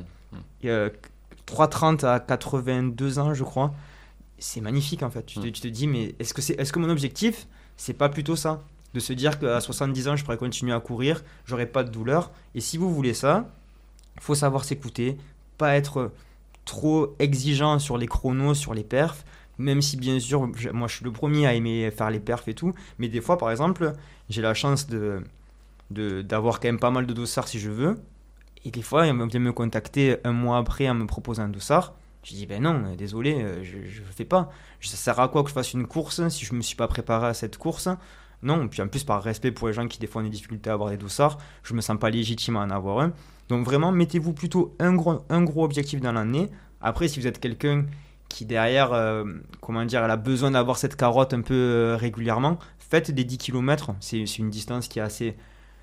3,30 à 82 ans, je crois. C'est magnifique en fait. Tu te dis, mais est-ce que mon objectif, c'est pas plutôt ça ? De se dire qu'à 70 ans, je pourrais continuer à courir, j'aurai pas de douleur. Et si vous voulez ça, il faut savoir s'écouter, pas être trop exigeant sur les chronos, sur les perfs, même si bien sûr, moi je suis le premier à aimer faire les perfs et tout, mais des fois par exemple, j'ai la chance d'avoir quand même pas mal de dossards si je veux, et des fois, on vient me contacter un mois après en me proposant un dossard. Je dis, ben non, désolé, je ne le fais pas. Ça sert à quoi que je fasse une course si je ne me suis pas préparé à cette course ? Non, puis en plus, par respect pour les gens qui des fois ont des difficultés à avoir des dossards, je ne me sens pas légitime à en avoir un. Donc vraiment, mettez-vous plutôt un gros objectif dans l'année. Après, si vous êtes quelqu'un qui derrière, elle a besoin d'avoir cette carotte un peu régulièrement, faites des 10 km. C'est une distance qui est assez...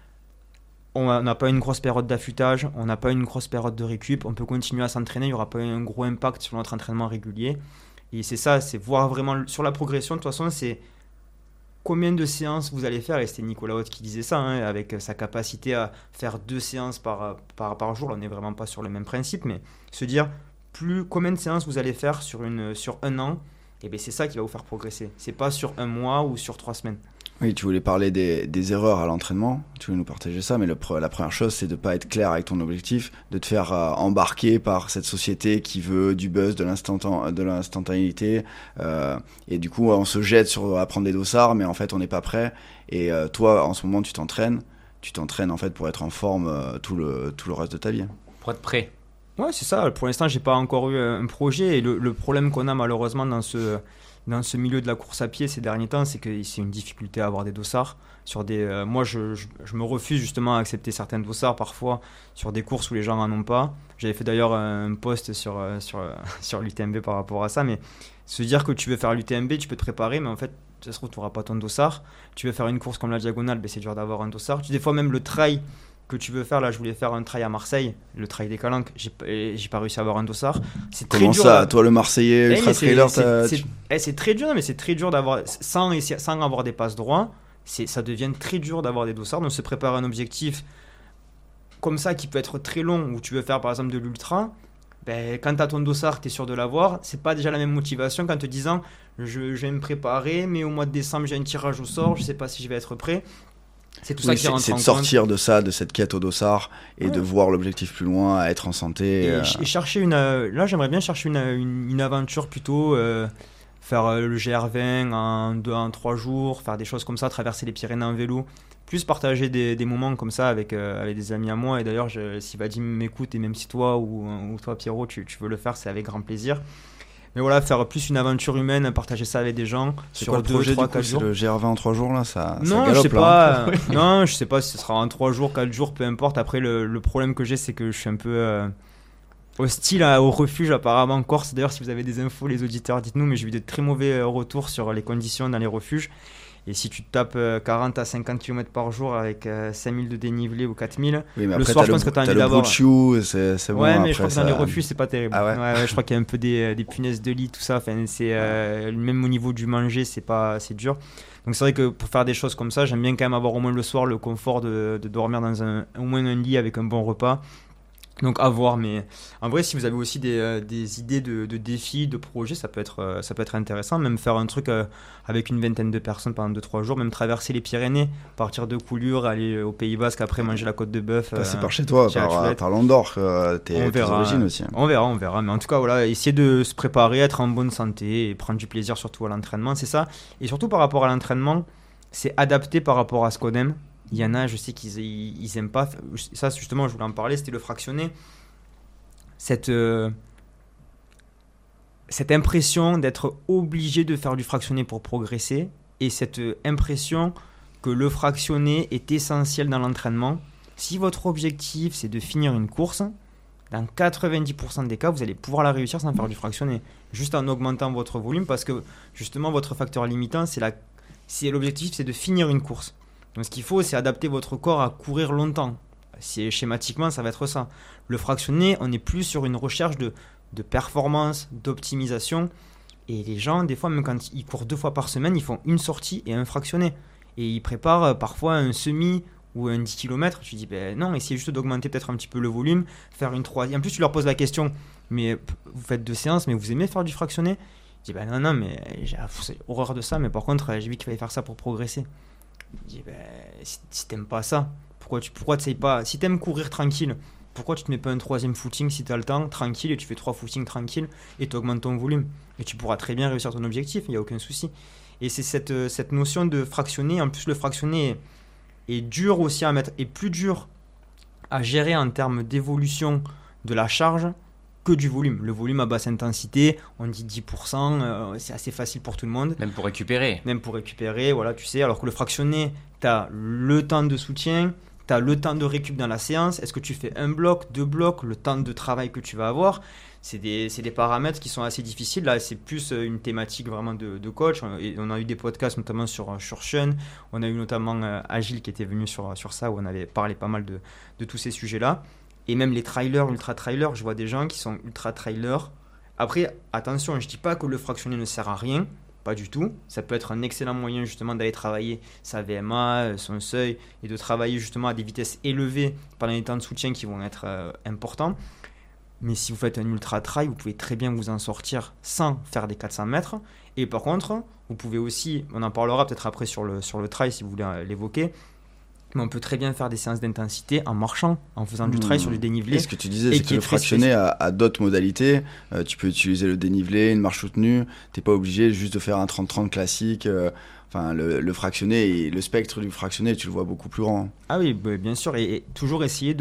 On n'a pas une grosse période d'affûtage, on n'a pas une grosse période de récup, on peut continuer à s'entraîner, il n'y aura pas un gros impact sur notre entraînement régulier. Et c'est ça, c'est voir vraiment sur la progression. De toute façon, c'est combien de séances vous allez faire. Et c'était Nicolas Haute qui disait ça, avec sa capacité à faire 2 séances par jour. Là, on n'est vraiment pas sur le même principe, mais se dire combien de séances vous allez faire sur un an, et bien c'est ça qui va vous faire progresser. C'est pas sur un mois ou sur 3 semaines. Oui, tu voulais parler des erreurs à l'entraînement, tu voulais nous partager ça, mais la première chose, c'est de ne pas être clair avec ton objectif, de te faire embarquer par cette société qui veut du buzz, de l'instantanéité, et du coup, on se jette à prendre des dossards, mais en fait, on n'est pas prêt. Et toi, en ce moment, tu t'entraînes en fait pour être en forme tout le reste de ta vie. Pour être prêt. Ouais, c'est ça. Pour l'instant, j'ai pas encore eu un projet. Et le problème qu'on a malheureusement dans ce milieu de la course à pied ces derniers temps, c'est que c'est une difficulté à avoir des dossards. Moi, je me refuse justement à accepter certains dossards parfois sur des courses où les gens en ont pas. J'avais fait d'ailleurs un post sur l'UTMB par rapport à ça. Mais se dire que tu veux faire l'UTMB, tu peux te préparer, mais en fait, ça se trouve, tu n'auras pas ton dossard. Tu veux faire une course comme la diagonale, ben, c'est dur d'avoir un dossard. Des fois, même le trail que tu veux faire, là je voulais faire un trail à Marseille, le trail des Calanques, j'ai pas réussi à avoir un dossard. C'est très Comment dur, ça, toi le Marseillais ultra trailer, c'est très dur, mais c'est très dur d'avoir sans avoir des passes droits, ça devient très dur d'avoir des dossards. Donc se préparer un objectif comme ça qui peut être très long, où tu veux faire par exemple de l'ultra, ben, quand tu as ton dossard, tu es sûr de l'avoir, c'est pas déjà la même motivation qu'en te disant je vais me préparer, mais au mois de décembre j'ai un tirage au sort, je sais pas si je vais être prêt. C'est tout ça qui rentre en compte. C'est de sortir de ça, de cette quête au dossard et de voir l'objectif plus loin, à être en santé. Et chercher là, j'aimerais bien chercher une aventure plutôt, faire le GR20 en 3 jours, faire des choses comme ça, traverser les Pyrénées en vélo, plus partager des moments comme ça avec des amis à moi. Et d'ailleurs, si Vadim m'écoute, et même si toi ou toi Pierrot, tu veux le faire, c'est avec grand plaisir. Mais voilà, faire plus une aventure humaine, partager ça avec des gens. C'est sur quoi le projet 2, 3, 4 jours. Le GR20 en 3 jours là, ça non, galope, je sais pas. Non, je sais pas si ce sera en 3 jours, 4 jours, peu importe. Après, le problème que j'ai, c'est que je suis un peu hostile au refuge apparemment en Corse. D'ailleurs, si vous avez des infos, les auditeurs, dites-nous. Mais j'ai eu de très mauvais retours sur les conditions dans les refuges. Et si tu te tapes 40 à 50 km par jour avec 5000 de dénivelé ou 4000, oui, mais le soir, je pense que tu as envie d'avoir. C'est bon. Ouais, mais après, je crois que dans les refuges, c'est pas terrible. Ah ouais. Ouais, je crois qu'il y a un peu des punaises de lit, tout ça. Enfin, même au niveau du manger, c'est dur. Donc c'est vrai que pour faire des choses comme ça, j'aime bien quand même avoir au moins le soir le confort de dormir dans au moins un lit avec un bon repas. Donc à voir, mais en vrai, si vous avez aussi des idées de défis, de projets, ça peut être intéressant. Même faire un truc avec une vingtaine de personnes pendant 2-3 jours, même traverser les Pyrénées, partir de Coulure, aller au Pays Basque, après manger la côte de bœuf. Passer par chez toi, par l'Andorre, tes origines aussi. On verra. Mais en tout cas, voilà, essayer de se préparer, être en bonne santé et prendre du plaisir surtout à l'entraînement, c'est ça. Et surtout par rapport à l'entraînement, c'est adapté par rapport à ce qu'on aime. Il y en a, je sais qu'ils aiment pas. Ça, justement, je voulais en parler, c'était le fractionné. Cette impression d'être obligé de faire du fractionné pour progresser et cette impression que le fractionné est essentiel dans l'entraînement. Si votre objectif, c'est de finir une course, dans 90% des cas, vous allez pouvoir la réussir sans faire du fractionné. Juste en augmentant votre volume parce que, justement, votre facteur limitant, c'est l'objectif, c'est de finir une course. Donc ce qu'il faut, c'est adapter votre corps à courir longtemps. Schématiquement, ça va être ça. Le fractionné, on est plus sur une recherche de performance, d'optimisation. Et les gens, des fois, même quand ils courent 2 fois par semaine, ils font une sortie et un fractionné. Et ils préparent parfois un semi ou un 10 km. Tu dis, ben non, essayez juste d'augmenter peut-être un petit peu le volume, faire une 3. Et en plus, tu leur poses la question, mais vous faites 2 séances, mais vous aimez faire du fractionné ? Je dis, ben non, mais j'ai horreur de ça, mais par contre, j'ai vu qu'il fallait faire ça pour progresser. Je dis, ben, si t'aimes pas ça, pourquoi t'essayes pas ? Si t'aimes courir tranquille, pourquoi tu te mets pas un 3e footing si t'as le temps, tranquille, et tu fais 3 footings tranquille, et tu augmentes ton volume. Et tu pourras très bien réussir ton objectif, il n'y a aucun souci. Et c'est cette notion de fractionner. En plus, le fractionner est dur aussi à mettre, et plus dur à gérer en termes d'évolution de la charge que du volume. Le volume à basse intensité, on dit 10%, c'est assez facile pour tout le monde. Même pour récupérer, voilà, tu sais. Alors que le fractionné, tu as le temps de soutien, tu as le temps de récup dans la séance. Est-ce que tu fais 1 bloc, 2 blocs, le temps de travail que tu vas avoir ? C'est des paramètres qui sont assez difficiles. Là, c'est plus une thématique vraiment de coach. Et on a eu des podcasts notamment sur Sean. On a eu notamment Agile qui était venu sur ça, où on avait parlé pas mal de tous ces sujets-là. Et même les trailers, ultra-trailers, je vois des gens qui sont ultra-trailers. Après, attention, je ne dis pas que le fractionné ne sert à rien, pas du tout. Ça peut être un excellent moyen justement d'aller travailler sa VMA, son seuil, et de travailler justement à des vitesses élevées pendant les temps de soutien qui vont être importants. Mais si vous faites un ultra trail, vous pouvez très bien vous en sortir sans faire des 400 mètres. Et par contre, vous pouvez aussi, on en parlera peut-être après sur le trail si vous voulez l'évoquer, mais on peut très bien faire des séances d'intensité en marchant, en faisant du trail sur du dénivelé. Et ce que tu disais, c'est que le fractionné a d'autres modalités. Tu peux utiliser le dénivelé, une marche soutenue. Tu n'es pas obligé juste de faire un 30-30 classique. Enfin, le fractionné et le spectre du fractionné, tu le vois beaucoup plus grand. Ah oui, bien sûr. Et toujours essayer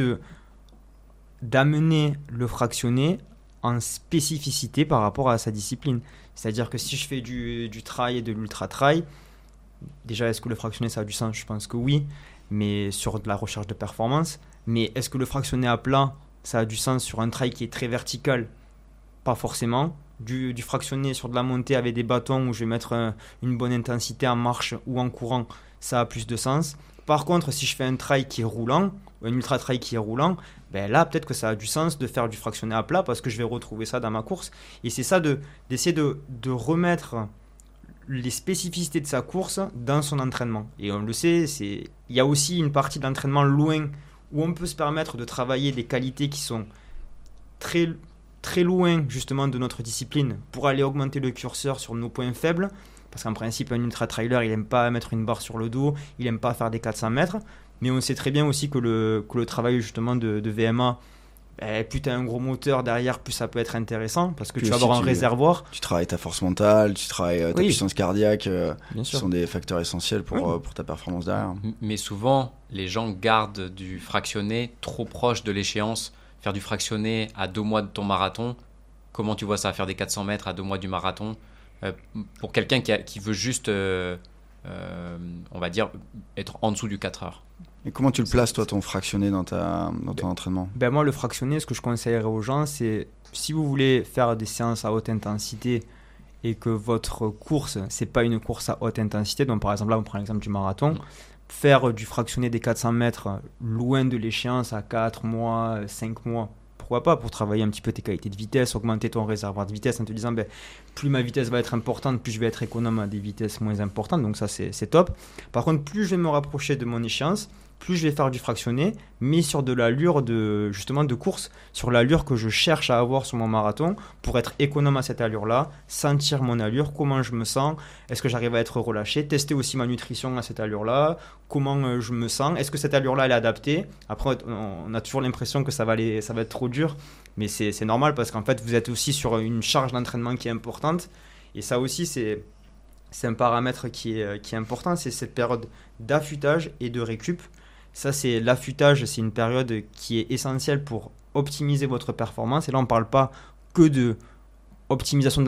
d'amener le fractionné en spécificité par rapport à sa discipline. C'est-à-dire que si je fais du trail et de l'ultra-trail, déjà, est-ce que le fractionné, ça a du sens ? Je pense que oui, mais sur de la recherche de performance. Mais est-ce que le fractionné à plat, ça a du sens sur un trail qui est très vertical ? Pas forcément. Du fractionné sur de la montée avec des bâtons où je vais mettre une bonne intensité en marche ou en courant, ça a plus de sens. Par contre, si je fais un trail qui est roulant, ou un ultra-trail qui est roulant, ben là, peut-être que ça a du sens de faire du fractionné à plat parce que je vais retrouver ça dans ma course. Et c'est ça, d'essayer de remettre les spécificités de sa course dans son entraînement. Et on le sait, il y a aussi une partie de l'entraînement loin où on peut se permettre de travailler des qualités qui sont très, très loin justement de notre discipline pour aller augmenter le curseur sur nos points faibles. Parce qu'en principe, un ultra-trailer, il n'aime pas mettre une barre sur le dos, il n'aime pas faire des 400 mètres. Mais on sait très bien aussi que le travail justement de VMA, plus tu as un gros moteur derrière, plus ça peut être intéressant parce que tu vas avoir un réservoir. Tu travailles ta force mentale, tu travailles ta puissance cardiaque, qui sont des facteurs essentiels pour ta performance derrière. Mais souvent, les gens gardent du fractionné trop proche de l'échéance. Faire du fractionné à 2 mois de ton marathon, comment tu vois ça, faire des 400 mètres à 2 mois du marathon pour quelqu'un qui veut juste, on va dire, être en dessous du 4 heures. Et comment tu le places, toi, ton fractionné dans ton entraînement ? Moi, le fractionné, ce que je conseillerais aux gens, c'est si vous voulez faire des séances à haute intensité et que votre course, c'est pas une course à haute intensité, donc par exemple, là, on prend l'exemple du marathon, faire du fractionné des 400 mètres loin de l'échéance à 4 mois, 5 mois, pourquoi pas, pour travailler un petit peu tes qualités de vitesse, augmenter ton réservoir de vitesse en te disant plus ma vitesse va être importante, plus je vais être économe à des vitesses moins importantes, donc ça c'est top. Par contre, plus je vais me rapprocher de mon échéance, plus je vais faire du fractionné, mais sur de l'allure de course, sur l'allure que je cherche à avoir sur mon marathon, pour être économe à cette allure-là, sentir mon allure, comment je me sens, est-ce que j'arrive à être relâché, tester aussi ma nutrition à cette allure-là, comment je me sens, est-ce que cette allure-là elle est adaptée. Après, on a toujours l'impression que ça va être trop dur, mais c'est normal parce qu'en fait, vous êtes aussi sur une charge d'entraînement qui est importante, et ça aussi, c'est un paramètre qui est important, c'est cette période d'affûtage et de récup. Ça, c'est l'affûtage, c'est une période qui est essentielle pour optimiser votre performance. Et là, on ne parle pas que de optimisation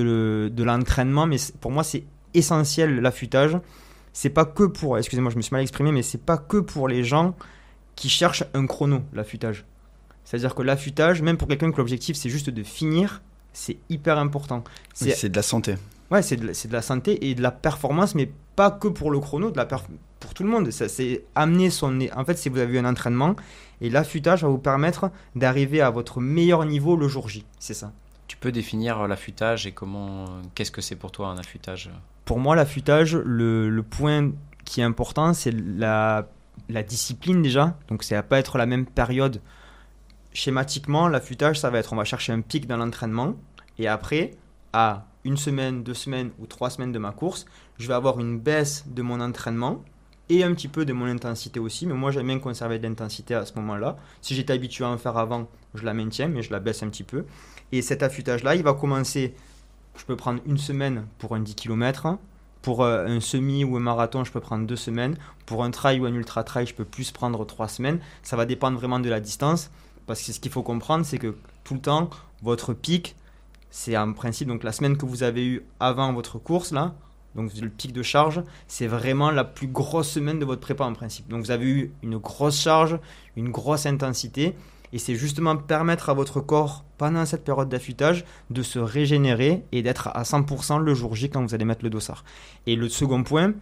de l'entraînement, mais pour moi, c'est essentiel l'affûtage. C'est pas que pour, excusez-moi, je me suis mal exprimé, mais c'est pas que pour les gens qui cherchent un chrono, l'affûtage. C'est-à-dire que l'affûtage, même pour quelqu'un que l'objectif, c'est juste de finir, c'est hyper important. C'est de la santé. Ouais, c'est de la santé et de la performance, mais pas que pour le chrono, pour tout le monde. C'est amener en fait, si vous avez un entraînement, et l'affûtage va vous permettre d'arriver à votre meilleur niveau le jour J. C'est ça. Tu peux définir l'affûtage et qu'est-ce que c'est pour toi un affûtage ? Pour moi, l'affûtage, le point qui est important, c'est la discipline déjà. Donc, ça va pas être la même période. Schématiquement, l'affûtage, ça va être, on va chercher un pic dans l'entraînement, et après, à 1 semaine, 2 semaines ou 3 semaines de ma course, je vais avoir une baisse de mon entraînement et un petit peu de mon intensité aussi. Mais moi, j'aime bien conserver de l'intensité à ce moment-là. Si j'étais habitué à en faire avant, je la maintiens, mais je la baisse un petit peu. Et cet affûtage-là, il va commencer, je peux prendre 1 semaine pour un 10 km. Pour un semi ou un marathon, je peux prendre 2 semaines. Pour un trail ou un ultra-trail, je peux plus prendre 3 semaines. Ça va dépendre vraiment de la distance. Parce que ce qu'il faut comprendre, c'est que tout le temps, votre pic, c'est en principe donc la semaine que vous avez eue avant votre course, là, donc le pic de charge, c'est vraiment la plus grosse semaine de votre prépa en principe. Donc vous avez eu une grosse charge, une grosse intensité, et c'est justement permettre à votre corps, pendant cette période d'affûtage, de se régénérer et d'être à 100% le jour J quand vous allez mettre le dossard. Et le second point,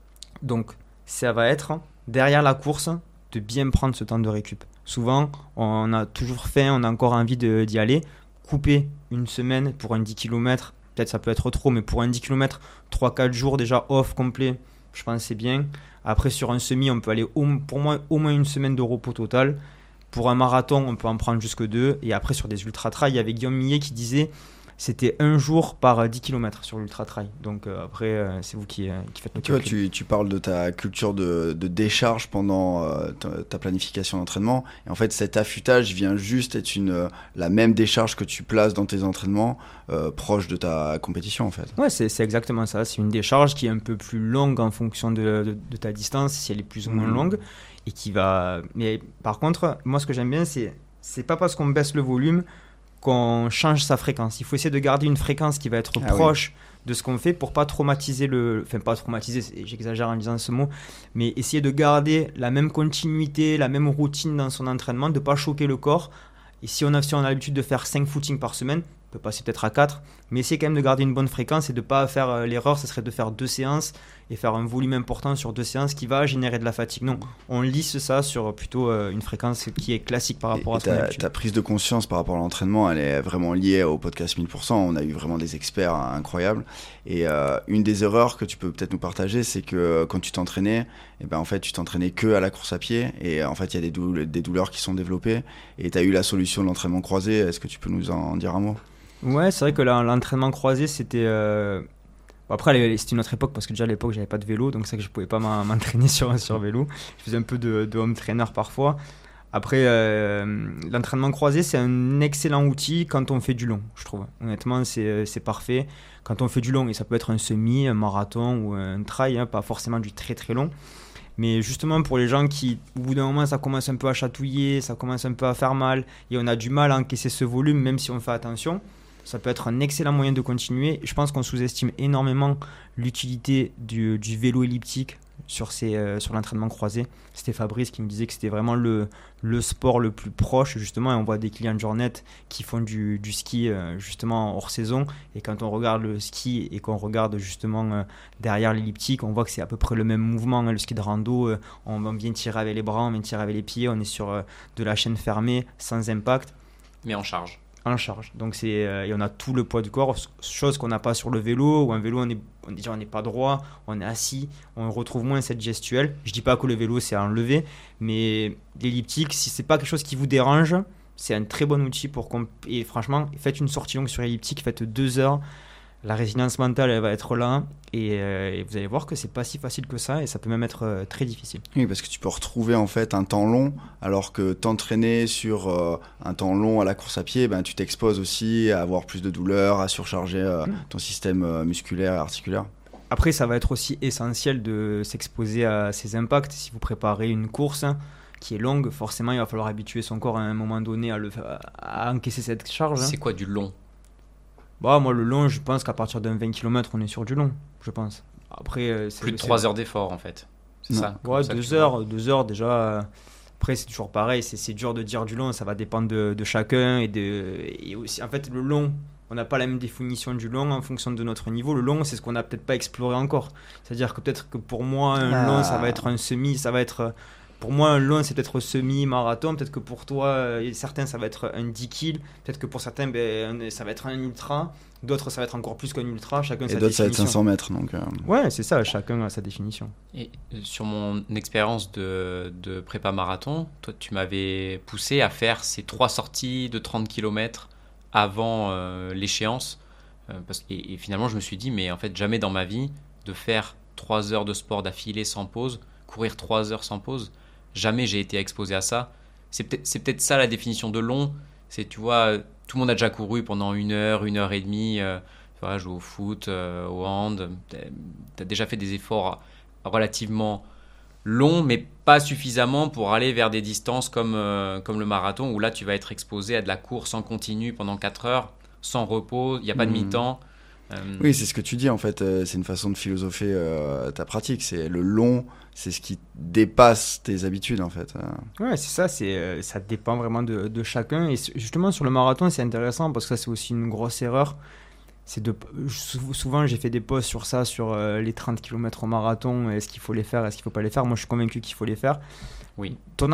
donc ça va être, derrière la course, de bien prendre ce temps de récup. Souvent, on a toujours faim, on a encore envie d'y aller. Couper 1 semaine pour un 10 km, peut-être ça peut être trop, mais pour un 10 km, 3-4 jours déjà off complet, je pense que c'est bien. Après, sur un semi, on peut aller pour moi au moins 1 semaine de repos total. Pour un marathon, on peut en prendre jusque 2. Et après, sur des ultra-trail, il y avait Guillaume Millet qui disait c'était 1 jour par 10 km sur l'ultra-trail. Donc après, c'est vous qui faites le Tu vois, calcul. tu parles de ta culture de décharge pendant ta planification d'entraînement. Et en fait, cet affûtage vient juste être la même décharge que tu places dans tes entraînements proche de ta compétition, en fait. Ouais, c'est exactement ça. C'est une décharge qui est un peu plus longue en fonction de ta distance, si elle est plus ou moins longue. Et qui va... Mais par contre, moi, ce que j'aime bien, c'est pas parce qu'on baisse le volume qu'on change sa fréquence. Il faut essayer de garder une fréquence qui va être proche de ce qu'on fait pour pas traumatiser enfin pas traumatiser, j'exagère en disant ce mot, mais essayer de garder la même continuité, la même routine dans son entraînement, de pas choquer le corps. Et si on a l'habitude de faire 5 footings par semaine, on peut passer peut-être à 4, mais essayer quand même de garder une bonne fréquence et de pas faire l'erreur, ce serait de faire 2 séances et faire un volume important sur 2 séances qui va générer de la fatigue. Non, on lisse ça sur plutôt une fréquence qui est classique par rapport à son habitude. Ta prise de conscience par rapport à l'entraînement, elle est vraiment liée au podcast 1000%. On a eu vraiment des experts incroyables. Et une des erreurs que tu peux peut-être nous partager, c'est que quand tu t'entraînais, en fait, tu t'entraînais que à la course à pied. Et en fait, il y a des douleurs qui sont développées. Et tu as eu la solution de l'entraînement croisé. Est-ce que tu peux nous en dire un mot ? Ouais, c'est vrai que l'entraînement croisé, c'était... Après, c'était une autre époque parce que déjà à l'époque, j'avais pas de vélo, donc c'est que je pouvais pas m'entraîner sur vélo. Je faisais un peu de home trainer parfois. Après, l'entraînement croisé, c'est un excellent outil quand on fait du long, je trouve. Honnêtement, c'est parfait. Quand on fait du long, et ça peut être un semi, un marathon ou un trail, pas forcément du très très long. Mais justement, pour les gens qui, au bout d'un moment, ça commence un peu à chatouiller, ça commence un peu à faire mal, et on a du mal à encaisser ce volume, même si on fait attention, ça peut être un excellent moyen de continuer. Je pense qu'on sous-estime énormément l'utilité du vélo elliptique sur l'entraînement croisé. C'était Fabrice qui me disait que c'était vraiment le sport le plus proche, justement, et on voit des clients de Journette qui font du ski justement hors saison, et quand on regarde le ski et qu'on regarde justement derrière l'elliptique, on voit que c'est à peu près le même mouvement, le ski de rando, on va bien tirer avec les bras, on vient tirer avec les pieds, on est sur de la chaîne fermée, sans impact. Mais en charge. En charge. Donc et on a tout le poids du corps, chose qu'on n'a pas sur le vélo. Ou un vélo, on n'est pas droit, on est assis, on retrouve moins cette gestuelle. Je dis pas que le vélo c'est à enlever, mais l'elliptique, si c'est pas quelque chose qui vous dérange, c'est un très bon outil et franchement, faites une sortie longue sur l'elliptique, faites 2 heures. La résilience mentale, elle va être là, et vous allez voir que c'est pas si facile que ça, et ça peut même être très difficile. Oui, parce que tu peux retrouver en fait un temps long, alors que t'entraîner sur un temps long à la course à pied, tu t'exposes aussi à avoir plus de douleurs, à surcharger ton système musculaire et articulaire. Après, ça va être aussi essentiel de s'exposer à ces impacts. Si vous préparez une course qui est longue, forcément, il va falloir habituer son corps à un moment donné à encaisser cette charge. C'est quoi du long ? Moi, le long, je pense qu'à partir d'un 20 km, on est sur du long, je pense. Après, plus de 3 heures d'effort, en fait. C'est ça. Ouais, 2 heures déjà. Après, c'est toujours pareil. C'est dur de dire du long. Ça va dépendre de chacun. Et aussi, en fait, le long, on n'a pas la même définition du long en fonction de notre niveau. Le long, c'est ce qu'on n'a peut-être pas exploré encore. C'est-à-dire que peut-être que pour moi, un long, ça va être un semi, ça va être... Pour moi, un long, c'est peut-être semi-marathon. Peut-être que pour toi, certains, ça va être un 10 kg. Peut-être que pour certains, ça va être un ultra. D'autres, ça va être encore plus qu'un ultra. Chacun sa définition. Et d'autres, ça va être 500 mètres. Donc, Ouais, c'est ça. Chacun a sa définition. Et sur mon expérience de prépa marathon, toi, tu m'avais poussé à faire ces 3 sorties de 30 km avant l'échéance. Et finalement, je me suis dit, mais en fait, jamais dans ma vie, de faire 3 heures de sport d'affilée sans pause, courir 3 heures sans pause, jamais j'ai été exposé à ça. C'est peut-être ça la définition de long. C'est, tu vois, tout le monde a déjà couru pendant 1 heure, 1 heure et demie. Tu vois, jouer au foot, au hand. Tu as déjà fait des efforts relativement longs, mais pas suffisamment pour aller vers des distances comme le marathon, où là, tu vas être exposé à de la course en continu pendant 4 heures, sans repos, il n'y a pas de mi-temps. Oui, c'est ce que tu dis en fait, c'est une façon de philosopher ta pratique, c'est le long, c'est ce qui dépasse tes habitudes en fait. Ouais, c'est ça, ça dépend vraiment de chacun, et justement sur le marathon c'est intéressant parce que ça c'est aussi une grosse erreur, souvent j'ai fait des posts sur ça, sur les 30 km au marathon, est-ce qu'il faut les faire, est-ce qu'il ne faut pas les faire. Moi je suis convaincu qu'il faut les faire. Oui. Pour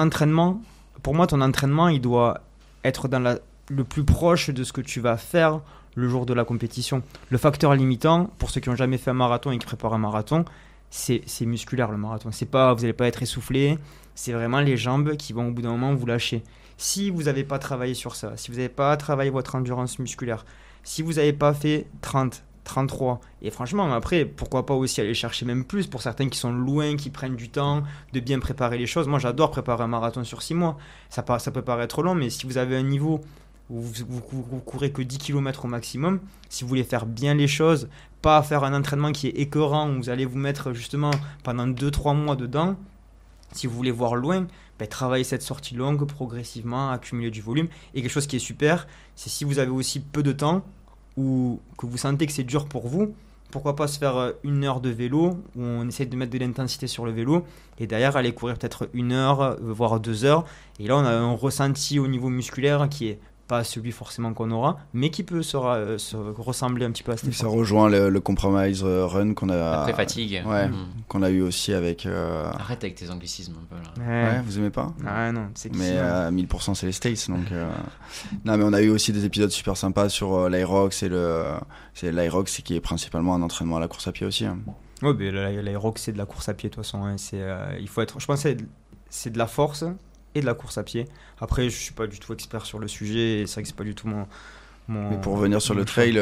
moi ton entraînement il doit être le plus proche de ce que tu vas faire le jour de la compétition. Le facteur limitant, pour ceux qui n'ont jamais fait un marathon et qui préparent un marathon, c'est musculaire le marathon. C'est pas, vous n'allez pas être essoufflé, c'est vraiment les jambes qui vont au bout d'un moment vous lâcher. Si vous n'avez pas travaillé sur ça, si vous n'avez pas travaillé votre endurance musculaire, si vous n'avez pas fait 30, 33, et franchement après pourquoi pas aussi aller chercher même plus pour certains qui sont loin, qui prennent du temps de bien préparer les choses. Moi j'adore préparer un marathon sur 6 mois, ça peut paraître long, mais si vous avez un niveau où vous courez que 10 km au maximum, si vous voulez faire bien les choses, pas faire un entraînement qui est écœurant où vous allez vous mettre justement pendant 2-3 mois dedans, si vous voulez voir loin, travaillez cette sortie longue progressivement, accumuler du volume. Et quelque chose qui est super, c'est si vous avez aussi peu de temps ou que vous sentez que c'est dur pour vous, pourquoi pas se faire 1 heure de vélo où on essaie de mettre de l'intensité sur le vélo et derrière aller courir peut-être 1 heure, voire 2 heures. Et là on a un ressenti au niveau musculaire qui est pas celui forcément qu'on aura, mais qui peut se ressembler un petit peu à cette Ça rejoint le compromise run qu'on a. Après fatigue. Ouais, qu'on a eu aussi avec. Arrête avec tes anglicismes un peu là. Ouais, vous aimez pas? Ah non, c'est mais 1000% c'est les States donc. Non mais on a eu aussi des épisodes super sympas sur l'Aerox c'est l'Aerox qui est principalement un entraînement à la course à pied aussi. Hein. Ouais, mais l'Aerox c'est de la course à pied de toute façon. Hein. Il faut être. Je pense que c'est de la force et de la course à pied. Après, je suis pas du tout expert sur le sujet et c'est vrai que c'est pas du tout mon Mais pour revenir sur le trail,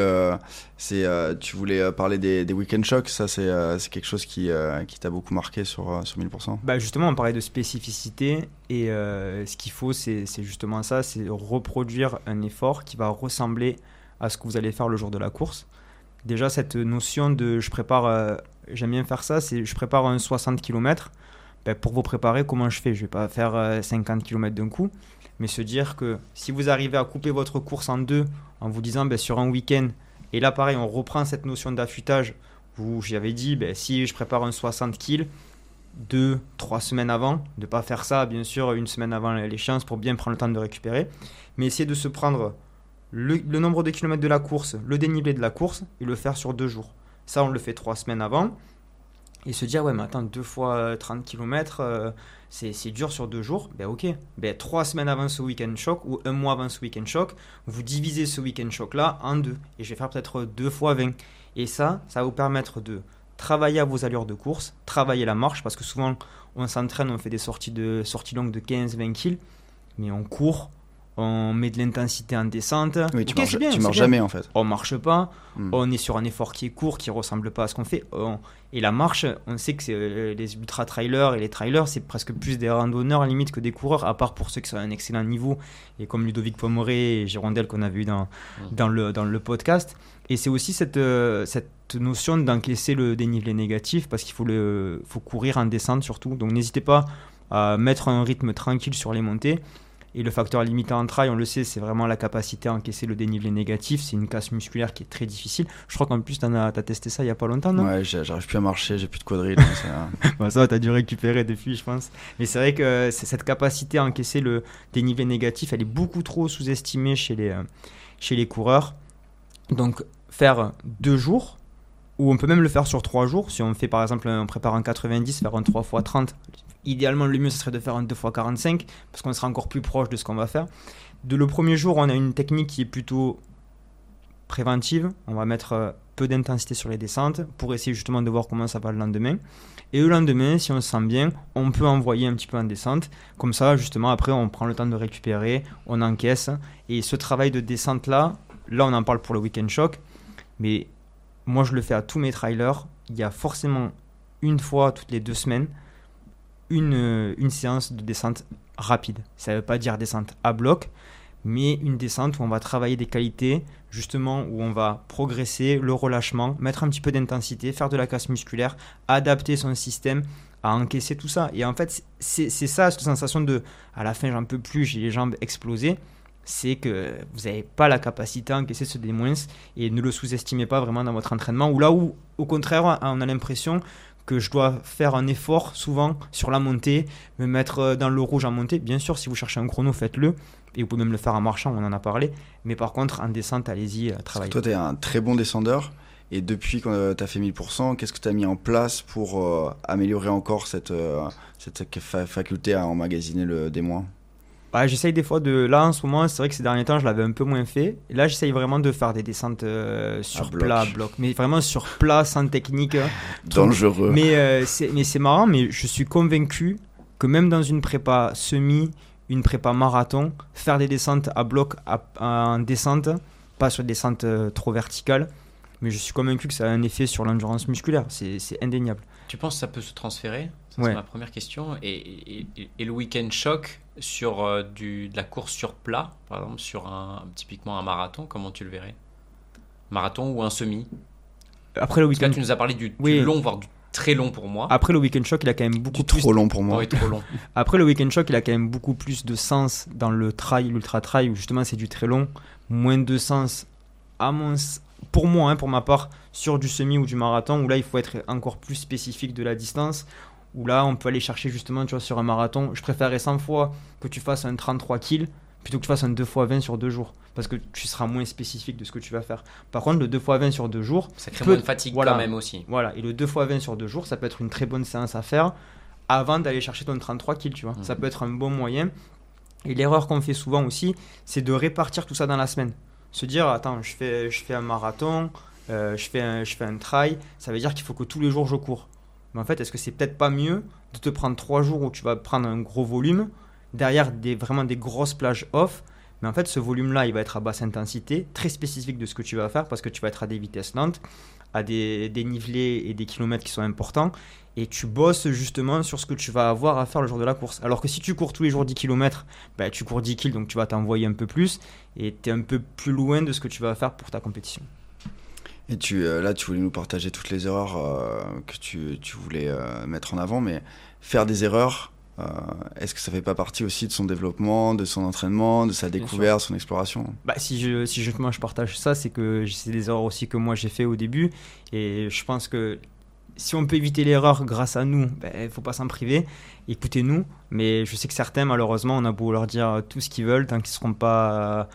tu voulais parler des week-end shocks, ça c'est quelque chose qui t'a beaucoup marqué sur 1000%. Bah justement, on parlait de spécificité et ce qu'il faut, c'est justement ça, c'est reproduire un effort qui va ressembler à ce que vous allez faire le jour de la course. Déjà, cette notion de j'aime bien faire ça, c'est je prépare un 60 km. Pour vous préparer, comment je fais? Je ne vais pas faire 50 km d'un coup, mais se dire que si vous arrivez à couper votre course en deux en vous disant sur un week-end, et là pareil, on reprend cette notion d'affûtage où j'avais dit si je prépare un 60 kg 2-3 semaines avant, de ne pas faire ça bien sûr 1 semaine avant l'échéance pour bien prendre le temps de récupérer, mais essayer de se prendre le nombre de kilomètres de la course, le dénivelé de la course et le faire sur 2 jours. Ça on le fait 3 semaines avant. Et se dire, ouais, mais attends, 2 fois 30 km, c'est dur sur 2 jours. Ok. 3 semaines avant ce week-end choc ou 1 mois avant ce week-end choc, vous divisez ce week-end choc-là en 2. Et je vais faire peut-être 2 fois 20. Et ça va vous permettre de travailler à vos allures de course, travailler la marche, parce que souvent, on s'entraîne, on fait des sorties longues de 15-20 kg, mais on court, on met de l'intensité en descente. Oui, tu marches jamais en fait. On marche pas, on est sur un effort qui est court, qui ressemble pas à ce qu'on fait. Et la marche, on sait que c'est les ultra-trailers et les trailers, c'est presque plus des randonneurs limite que des coureurs, à part pour ceux qui sont à un excellent niveau, et comme Ludovic Pomeré et Girondel qu'on a vu dans le podcast. Et c'est aussi cette notion d'encaisser le dénivelé négatif, parce qu'il faut courir en descente surtout. Donc n'hésitez pas à mettre un rythme tranquille sur les montées. Et le facteur limitant en trail, on le sait, c'est vraiment la capacité à encaisser le dénivelé négatif. C'est une casse musculaire qui est très difficile. Je crois qu'en plus, t'as testé ça il n'y a pas longtemps, non? Ouais, j'arrive plus à marcher, j'ai plus de quadrille. Ça, t'as dû récupérer depuis, je pense. Mais c'est vrai que cette capacité à encaisser le dénivelé négatif, elle est beaucoup trop sous-estimée chez les coureurs. Donc, faire 2 jours, ou on peut même le faire sur 3 jours. Si on fait, par exemple, on prépare un 90, faire un 3x30. Idéalement, le mieux, ce serait de faire un 2x45 parce qu'on sera encore plus proche de ce qu'on va faire. Le premier jour, on a une technique qui est plutôt préventive. On va mettre peu d'intensité sur les descentes pour essayer justement de voir comment ça va le lendemain. Et le lendemain, si on se sent bien, on peut envoyer un petit peu en descente. Comme ça, justement, après, on prend le temps de récupérer, on encaisse. Et ce travail de descente-là, on en parle pour le week-end choc. Mais moi, je le fais à tous mes trailers. Il y a forcément une fois toutes les 2 semaines une séance de descente rapide. Ça ne veut pas dire descente à bloc, mais une descente où on va travailler des qualités, justement où on va progresser, le relâchement, mettre un petit peu d'intensité, faire de la casse musculaire, adapter son système à encaisser tout ça. Et en fait, c'est ça, cette sensation de « à la fin, j'en peux plus, j'ai les jambes explosées », c'est que vous n'avez pas la capacité à encaisser ce D-, et ne le sous-estimez pas vraiment dans votre entraînement, ou là où, au contraire, on a l'impression que je dois faire un effort souvent sur la montée, me mettre dans le rouge en montée. Bien sûr, si vous cherchez un chrono, faites-le. Et vous pouvez même le faire en marchant, on en a parlé. Mais par contre, en descente, allez-y, travaillez. Toi, tu es un très bon descendeur. Et depuis que tu as fait 1000%, qu'est-ce que tu as mis en place pour améliorer encore cette faculté à emmagasiner le D-? Bah, j'essaye des fois là en ce moment, c'est vrai que ces derniers temps je l'avais un peu moins fait. Et là j'essaye vraiment de faire des descentes sur plat, bloc. Mais vraiment sur plat, sans technique. Dangereux. Mais c'est marrant, mais je suis convaincu que même dans une prépa semi, une prépa marathon, faire des descentes à bloc en descente, pas sur des descentes trop verticales, mais je suis convaincu que ça a un effet sur l'endurance musculaire, c'est indéniable. Tu penses que ça peut se transférer ? Ça, Ouais. c'est ma première question. Et le week-end choc sur de la course sur plat, par exemple, sur typiquement un marathon, comment tu le verrais ? Marathon ou un semi ? Après le Parce que là, week-end, tu nous as parlé du Oui. long, voire du très long pour moi. après le week-end choc, il a quand même beaucoup plus. Trop long pour moi. Oui, trop long. Après le week-end choc, il a quand même beaucoup plus de sens dans le trail, l'ultra trail, où justement c'est du très long, moins de sens pour moi, pour ma part, sur du semi ou du marathon, où là il faut être encore plus spécifique de la distance, où là on peut aller chercher justement, tu vois, sur un marathon, je préférerais 100 fois que tu fasses un 33 kills plutôt que tu fasses un 2x20 sur 2 jours, parce que tu seras moins spécifique de ce que tu vas faire. Par contre, le 2x20 sur 2 jours, Ça crée moins de fatigue voilà. quand même aussi. voilà, et le 2x20 sur 2 jours, ça peut être une très bonne séance à faire avant d'aller chercher ton 33 kills, tu vois. Ça peut être un bon moyen. Et l'erreur qu'on fait souvent aussi, c'est de répartir tout ça dans la semaine. Se dire, attends, je fais un marathon, je fais un trail, ça veut dire qu'il faut que tous les jours je cours. Mais en fait, est-ce que c'est peut-être pas mieux de te prendre 3 jours où tu vas prendre un gros volume, derrière vraiment des grosses plages off, mais en fait, ce volume-là, il va être à basse intensité, très spécifique de ce que tu vas faire, parce que tu vas être à des vitesses lentes, à des dénivelés et des kilomètres qui sont importants, et tu bosses justement sur ce que tu vas avoir à faire le jour de la course. Alors que si tu cours tous les jours 10 km, bah, tu cours 10 kills, donc tu vas t'envoyer un peu plus, et tu es un peu plus loin de ce que tu vas faire pour ta compétition. Et là, tu voulais nous partager toutes les erreurs que tu voulais mettre en avant, mais faire des erreurs, est-ce que ça fait pas partie aussi de son développement, de son entraînement, de sa découverte, son exploration ? Bah, si justement je partage ça, c'est que c'est des erreurs aussi que moi j'ai fait au début, et je pense que si on peut éviter l'erreur grâce à nous, il faut pas s'en priver, écoutez-nous, mais je sais que certains, malheureusement, on a beau leur dire tout ce qu'ils veulent, tant qu'ils ne seront pas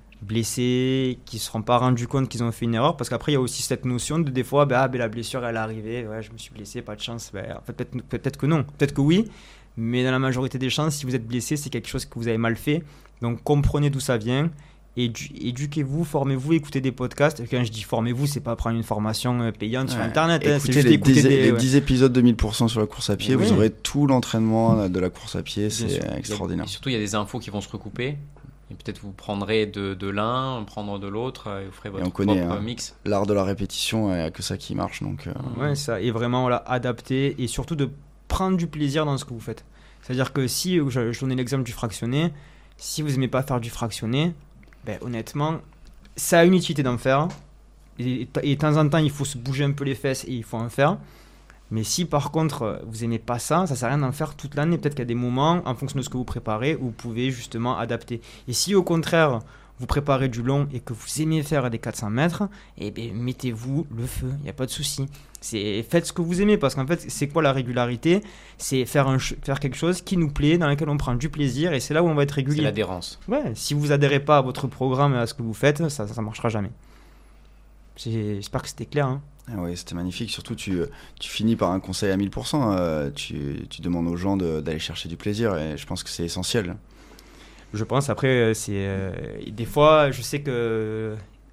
blessés, qu'ils ne seront pas rendus compte qu'ils ont fait une erreur, parce qu'après il y a aussi cette notion de des fois, la blessure elle est arrivée, ouais, je me suis blessé, pas de chance, en fait, peut-être que non, peut-être que oui, mais dans la majorité des chances, si vous êtes blessé, c'est quelque chose que vous avez mal fait, donc comprenez d'où ça vient, éduquez-vous, formez-vous, écoutez des podcasts. Et quand je dis formez-vous, c'est pas prendre une formation payante sur internet, c'est juste écouter les 10 épisodes de 1000% sur la course à pied, Oui. vous aurez tout l'entraînement de la course à pied, c'est extraordinaire. Et surtout, il y a des infos qui vont se recouper. Et peut-être vous prendrez de l'un, prendre de l'autre, et vous ferez votre propre mix. L'art de la répétition, il n'y a que ça qui marche. Donc, Ouais, ça. Et vraiment, voilà, adapter et surtout de prendre du plaisir dans ce que vous faites. C'est-à-dire que si, je donnais l'exemple du fractionné, si vous n'aimez pas faire du fractionné, honnêtement, ça a une utilité d'en faire. Et de temps en temps, il faut se bouger un peu les fesses et il faut en faire. Mais si par contre vous n'aimez pas ça, ça ne sert à rien d'en faire toute l'année. Peut-être qu'il y a des moments, en fonction de ce que vous préparez, où vous pouvez justement adapter. Et si au contraire, vous préparez du long et que vous aimez faire des 400 mètres, mettez-vous le feu, il n'y a pas de souci. Faites ce que vous aimez, parce qu'en fait, c'est quoi la régularité ? C'est faire quelque chose qui nous plaît, dans lequel on prend du plaisir, et c'est là où on va être régulier. C'est l'adhérence. Ouais, si vous adhérez pas à votre programme et à ce que vous faites, ça marchera jamais. J'espère que c'était clair. Hein. Ah oui, c'était magnifique. Surtout, tu finis par un conseil à 1000%. Tu demandes aux gens d'aller chercher du plaisir, et je pense que c'est essentiel. Je pense. Après, des fois, je sais que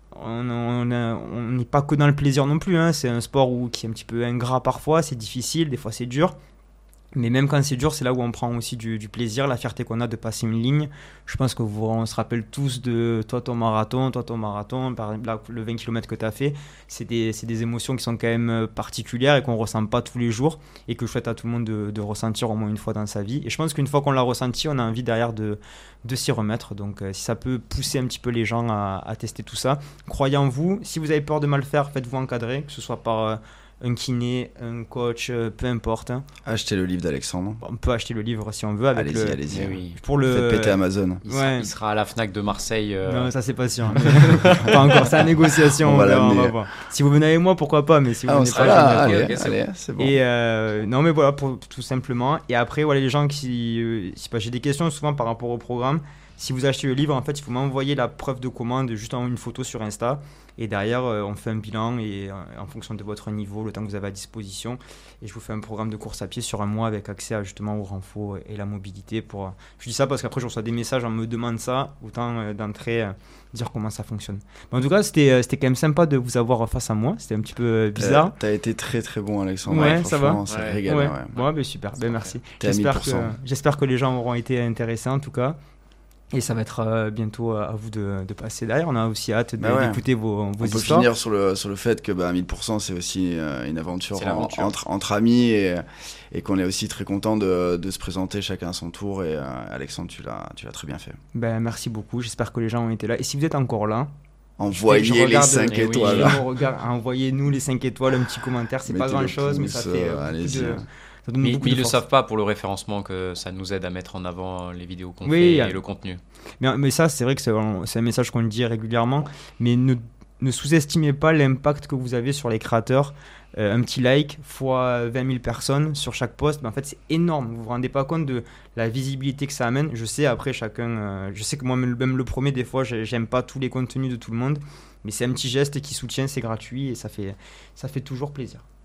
on n'est pas que dans le plaisir non plus. Hein. C'est un sport qui est un petit peu ingrat parfois. C'est difficile, des fois c'est dur. Mais même quand c'est dur, c'est là où on prend aussi du plaisir, la fierté qu'on a de passer une ligne. Je pense on se rappelle tous de toi ton marathon. Par exemple, là, le 20 km que tu as fait, c'est des émotions qui sont quand même particulières et qu'on ne ressent pas tous les jours, et que je souhaite à tout le monde de ressentir au moins une fois dans sa vie. Et je pense qu'une fois qu'on l'a ressenti, on a envie derrière de s'y remettre. Donc si ça peut pousser un petit peu les gens à tester tout ça, croyez en vous. Si vous avez peur de mal faire, faites-vous encadrer, que ce soit par... un kiné, un coach, peu importe. Achetez le livre d'Alexandre. On peut acheter le livre si on veut. Avec allez-y. Oui. Faites péter Amazon. Il sera à la Fnac de Marseille. Non, ça c'est pas sûr. Pas encore, c'est la négociation. On va voir. Si vous venez avec moi, pourquoi pas, mais si vous venez pas là, allez, c'est bon. Et non, mais voilà, tout simplement. Et après, voilà, les gens j'ai des questions souvent par rapport au programme. Si vous achetez le livre, en fait, il faut m'envoyer la preuve de commande juste en une photo sur Insta. Et derrière, on fait un bilan et en fonction de votre niveau, le temps que vous avez à disposition. Et je vous fais un programme de course à pied sur un mois avec accès à, justement au renfort et la mobilité. Je dis ça parce qu'après, je reçois des messages, on me demande ça, autant d'entrée dire comment ça fonctionne. Mais en tout cas, c'était quand même sympa de vous avoir face à moi. C'était un petit peu bizarre. T'as été très très bon, Alexandre. Ouais, ça va. Ça régale. Ouais. Bon, ben super. Ben, merci. T'es à 1000%. J'espère que les gens auront été intéressés en tout cas. Et ça va être bientôt à vous de passer derrière. On a aussi hâte d'écouter vos histoires. On peut finir sur le fait que 1000% c'est aussi une aventure entre amis et qu'on est aussi très content de se présenter chacun à son tour. Et Alexandre, tu l'as très bien fait. Ben, merci beaucoup. J'espère que les gens ont été là. Et si vous êtes encore là, envoyez les 5 étoiles. Envoyez-nous les 5 étoiles, un petit commentaire. C'est pas grand chose, mais ça fait mais ils ne le savent pas pour le référencement que ça nous aide à mettre en avant les vidéos qu'on fait et le contenu. Mais ça, c'est vrai que c'est un message qu'on dit régulièrement, mais ne sous-estimez pas l'impact que vous avez sur les créateurs. Un petit like fois 20 000 personnes sur chaque post, en fait c'est énorme. Vous vous rendez pas compte de la visibilité que ça amène. Je sais, après chacun, je sais que moi même le premier, des fois j'aime pas tous les contenus de tout le monde, mais c'est un petit geste qui soutient, c'est gratuit et ça fait toujours plaisir.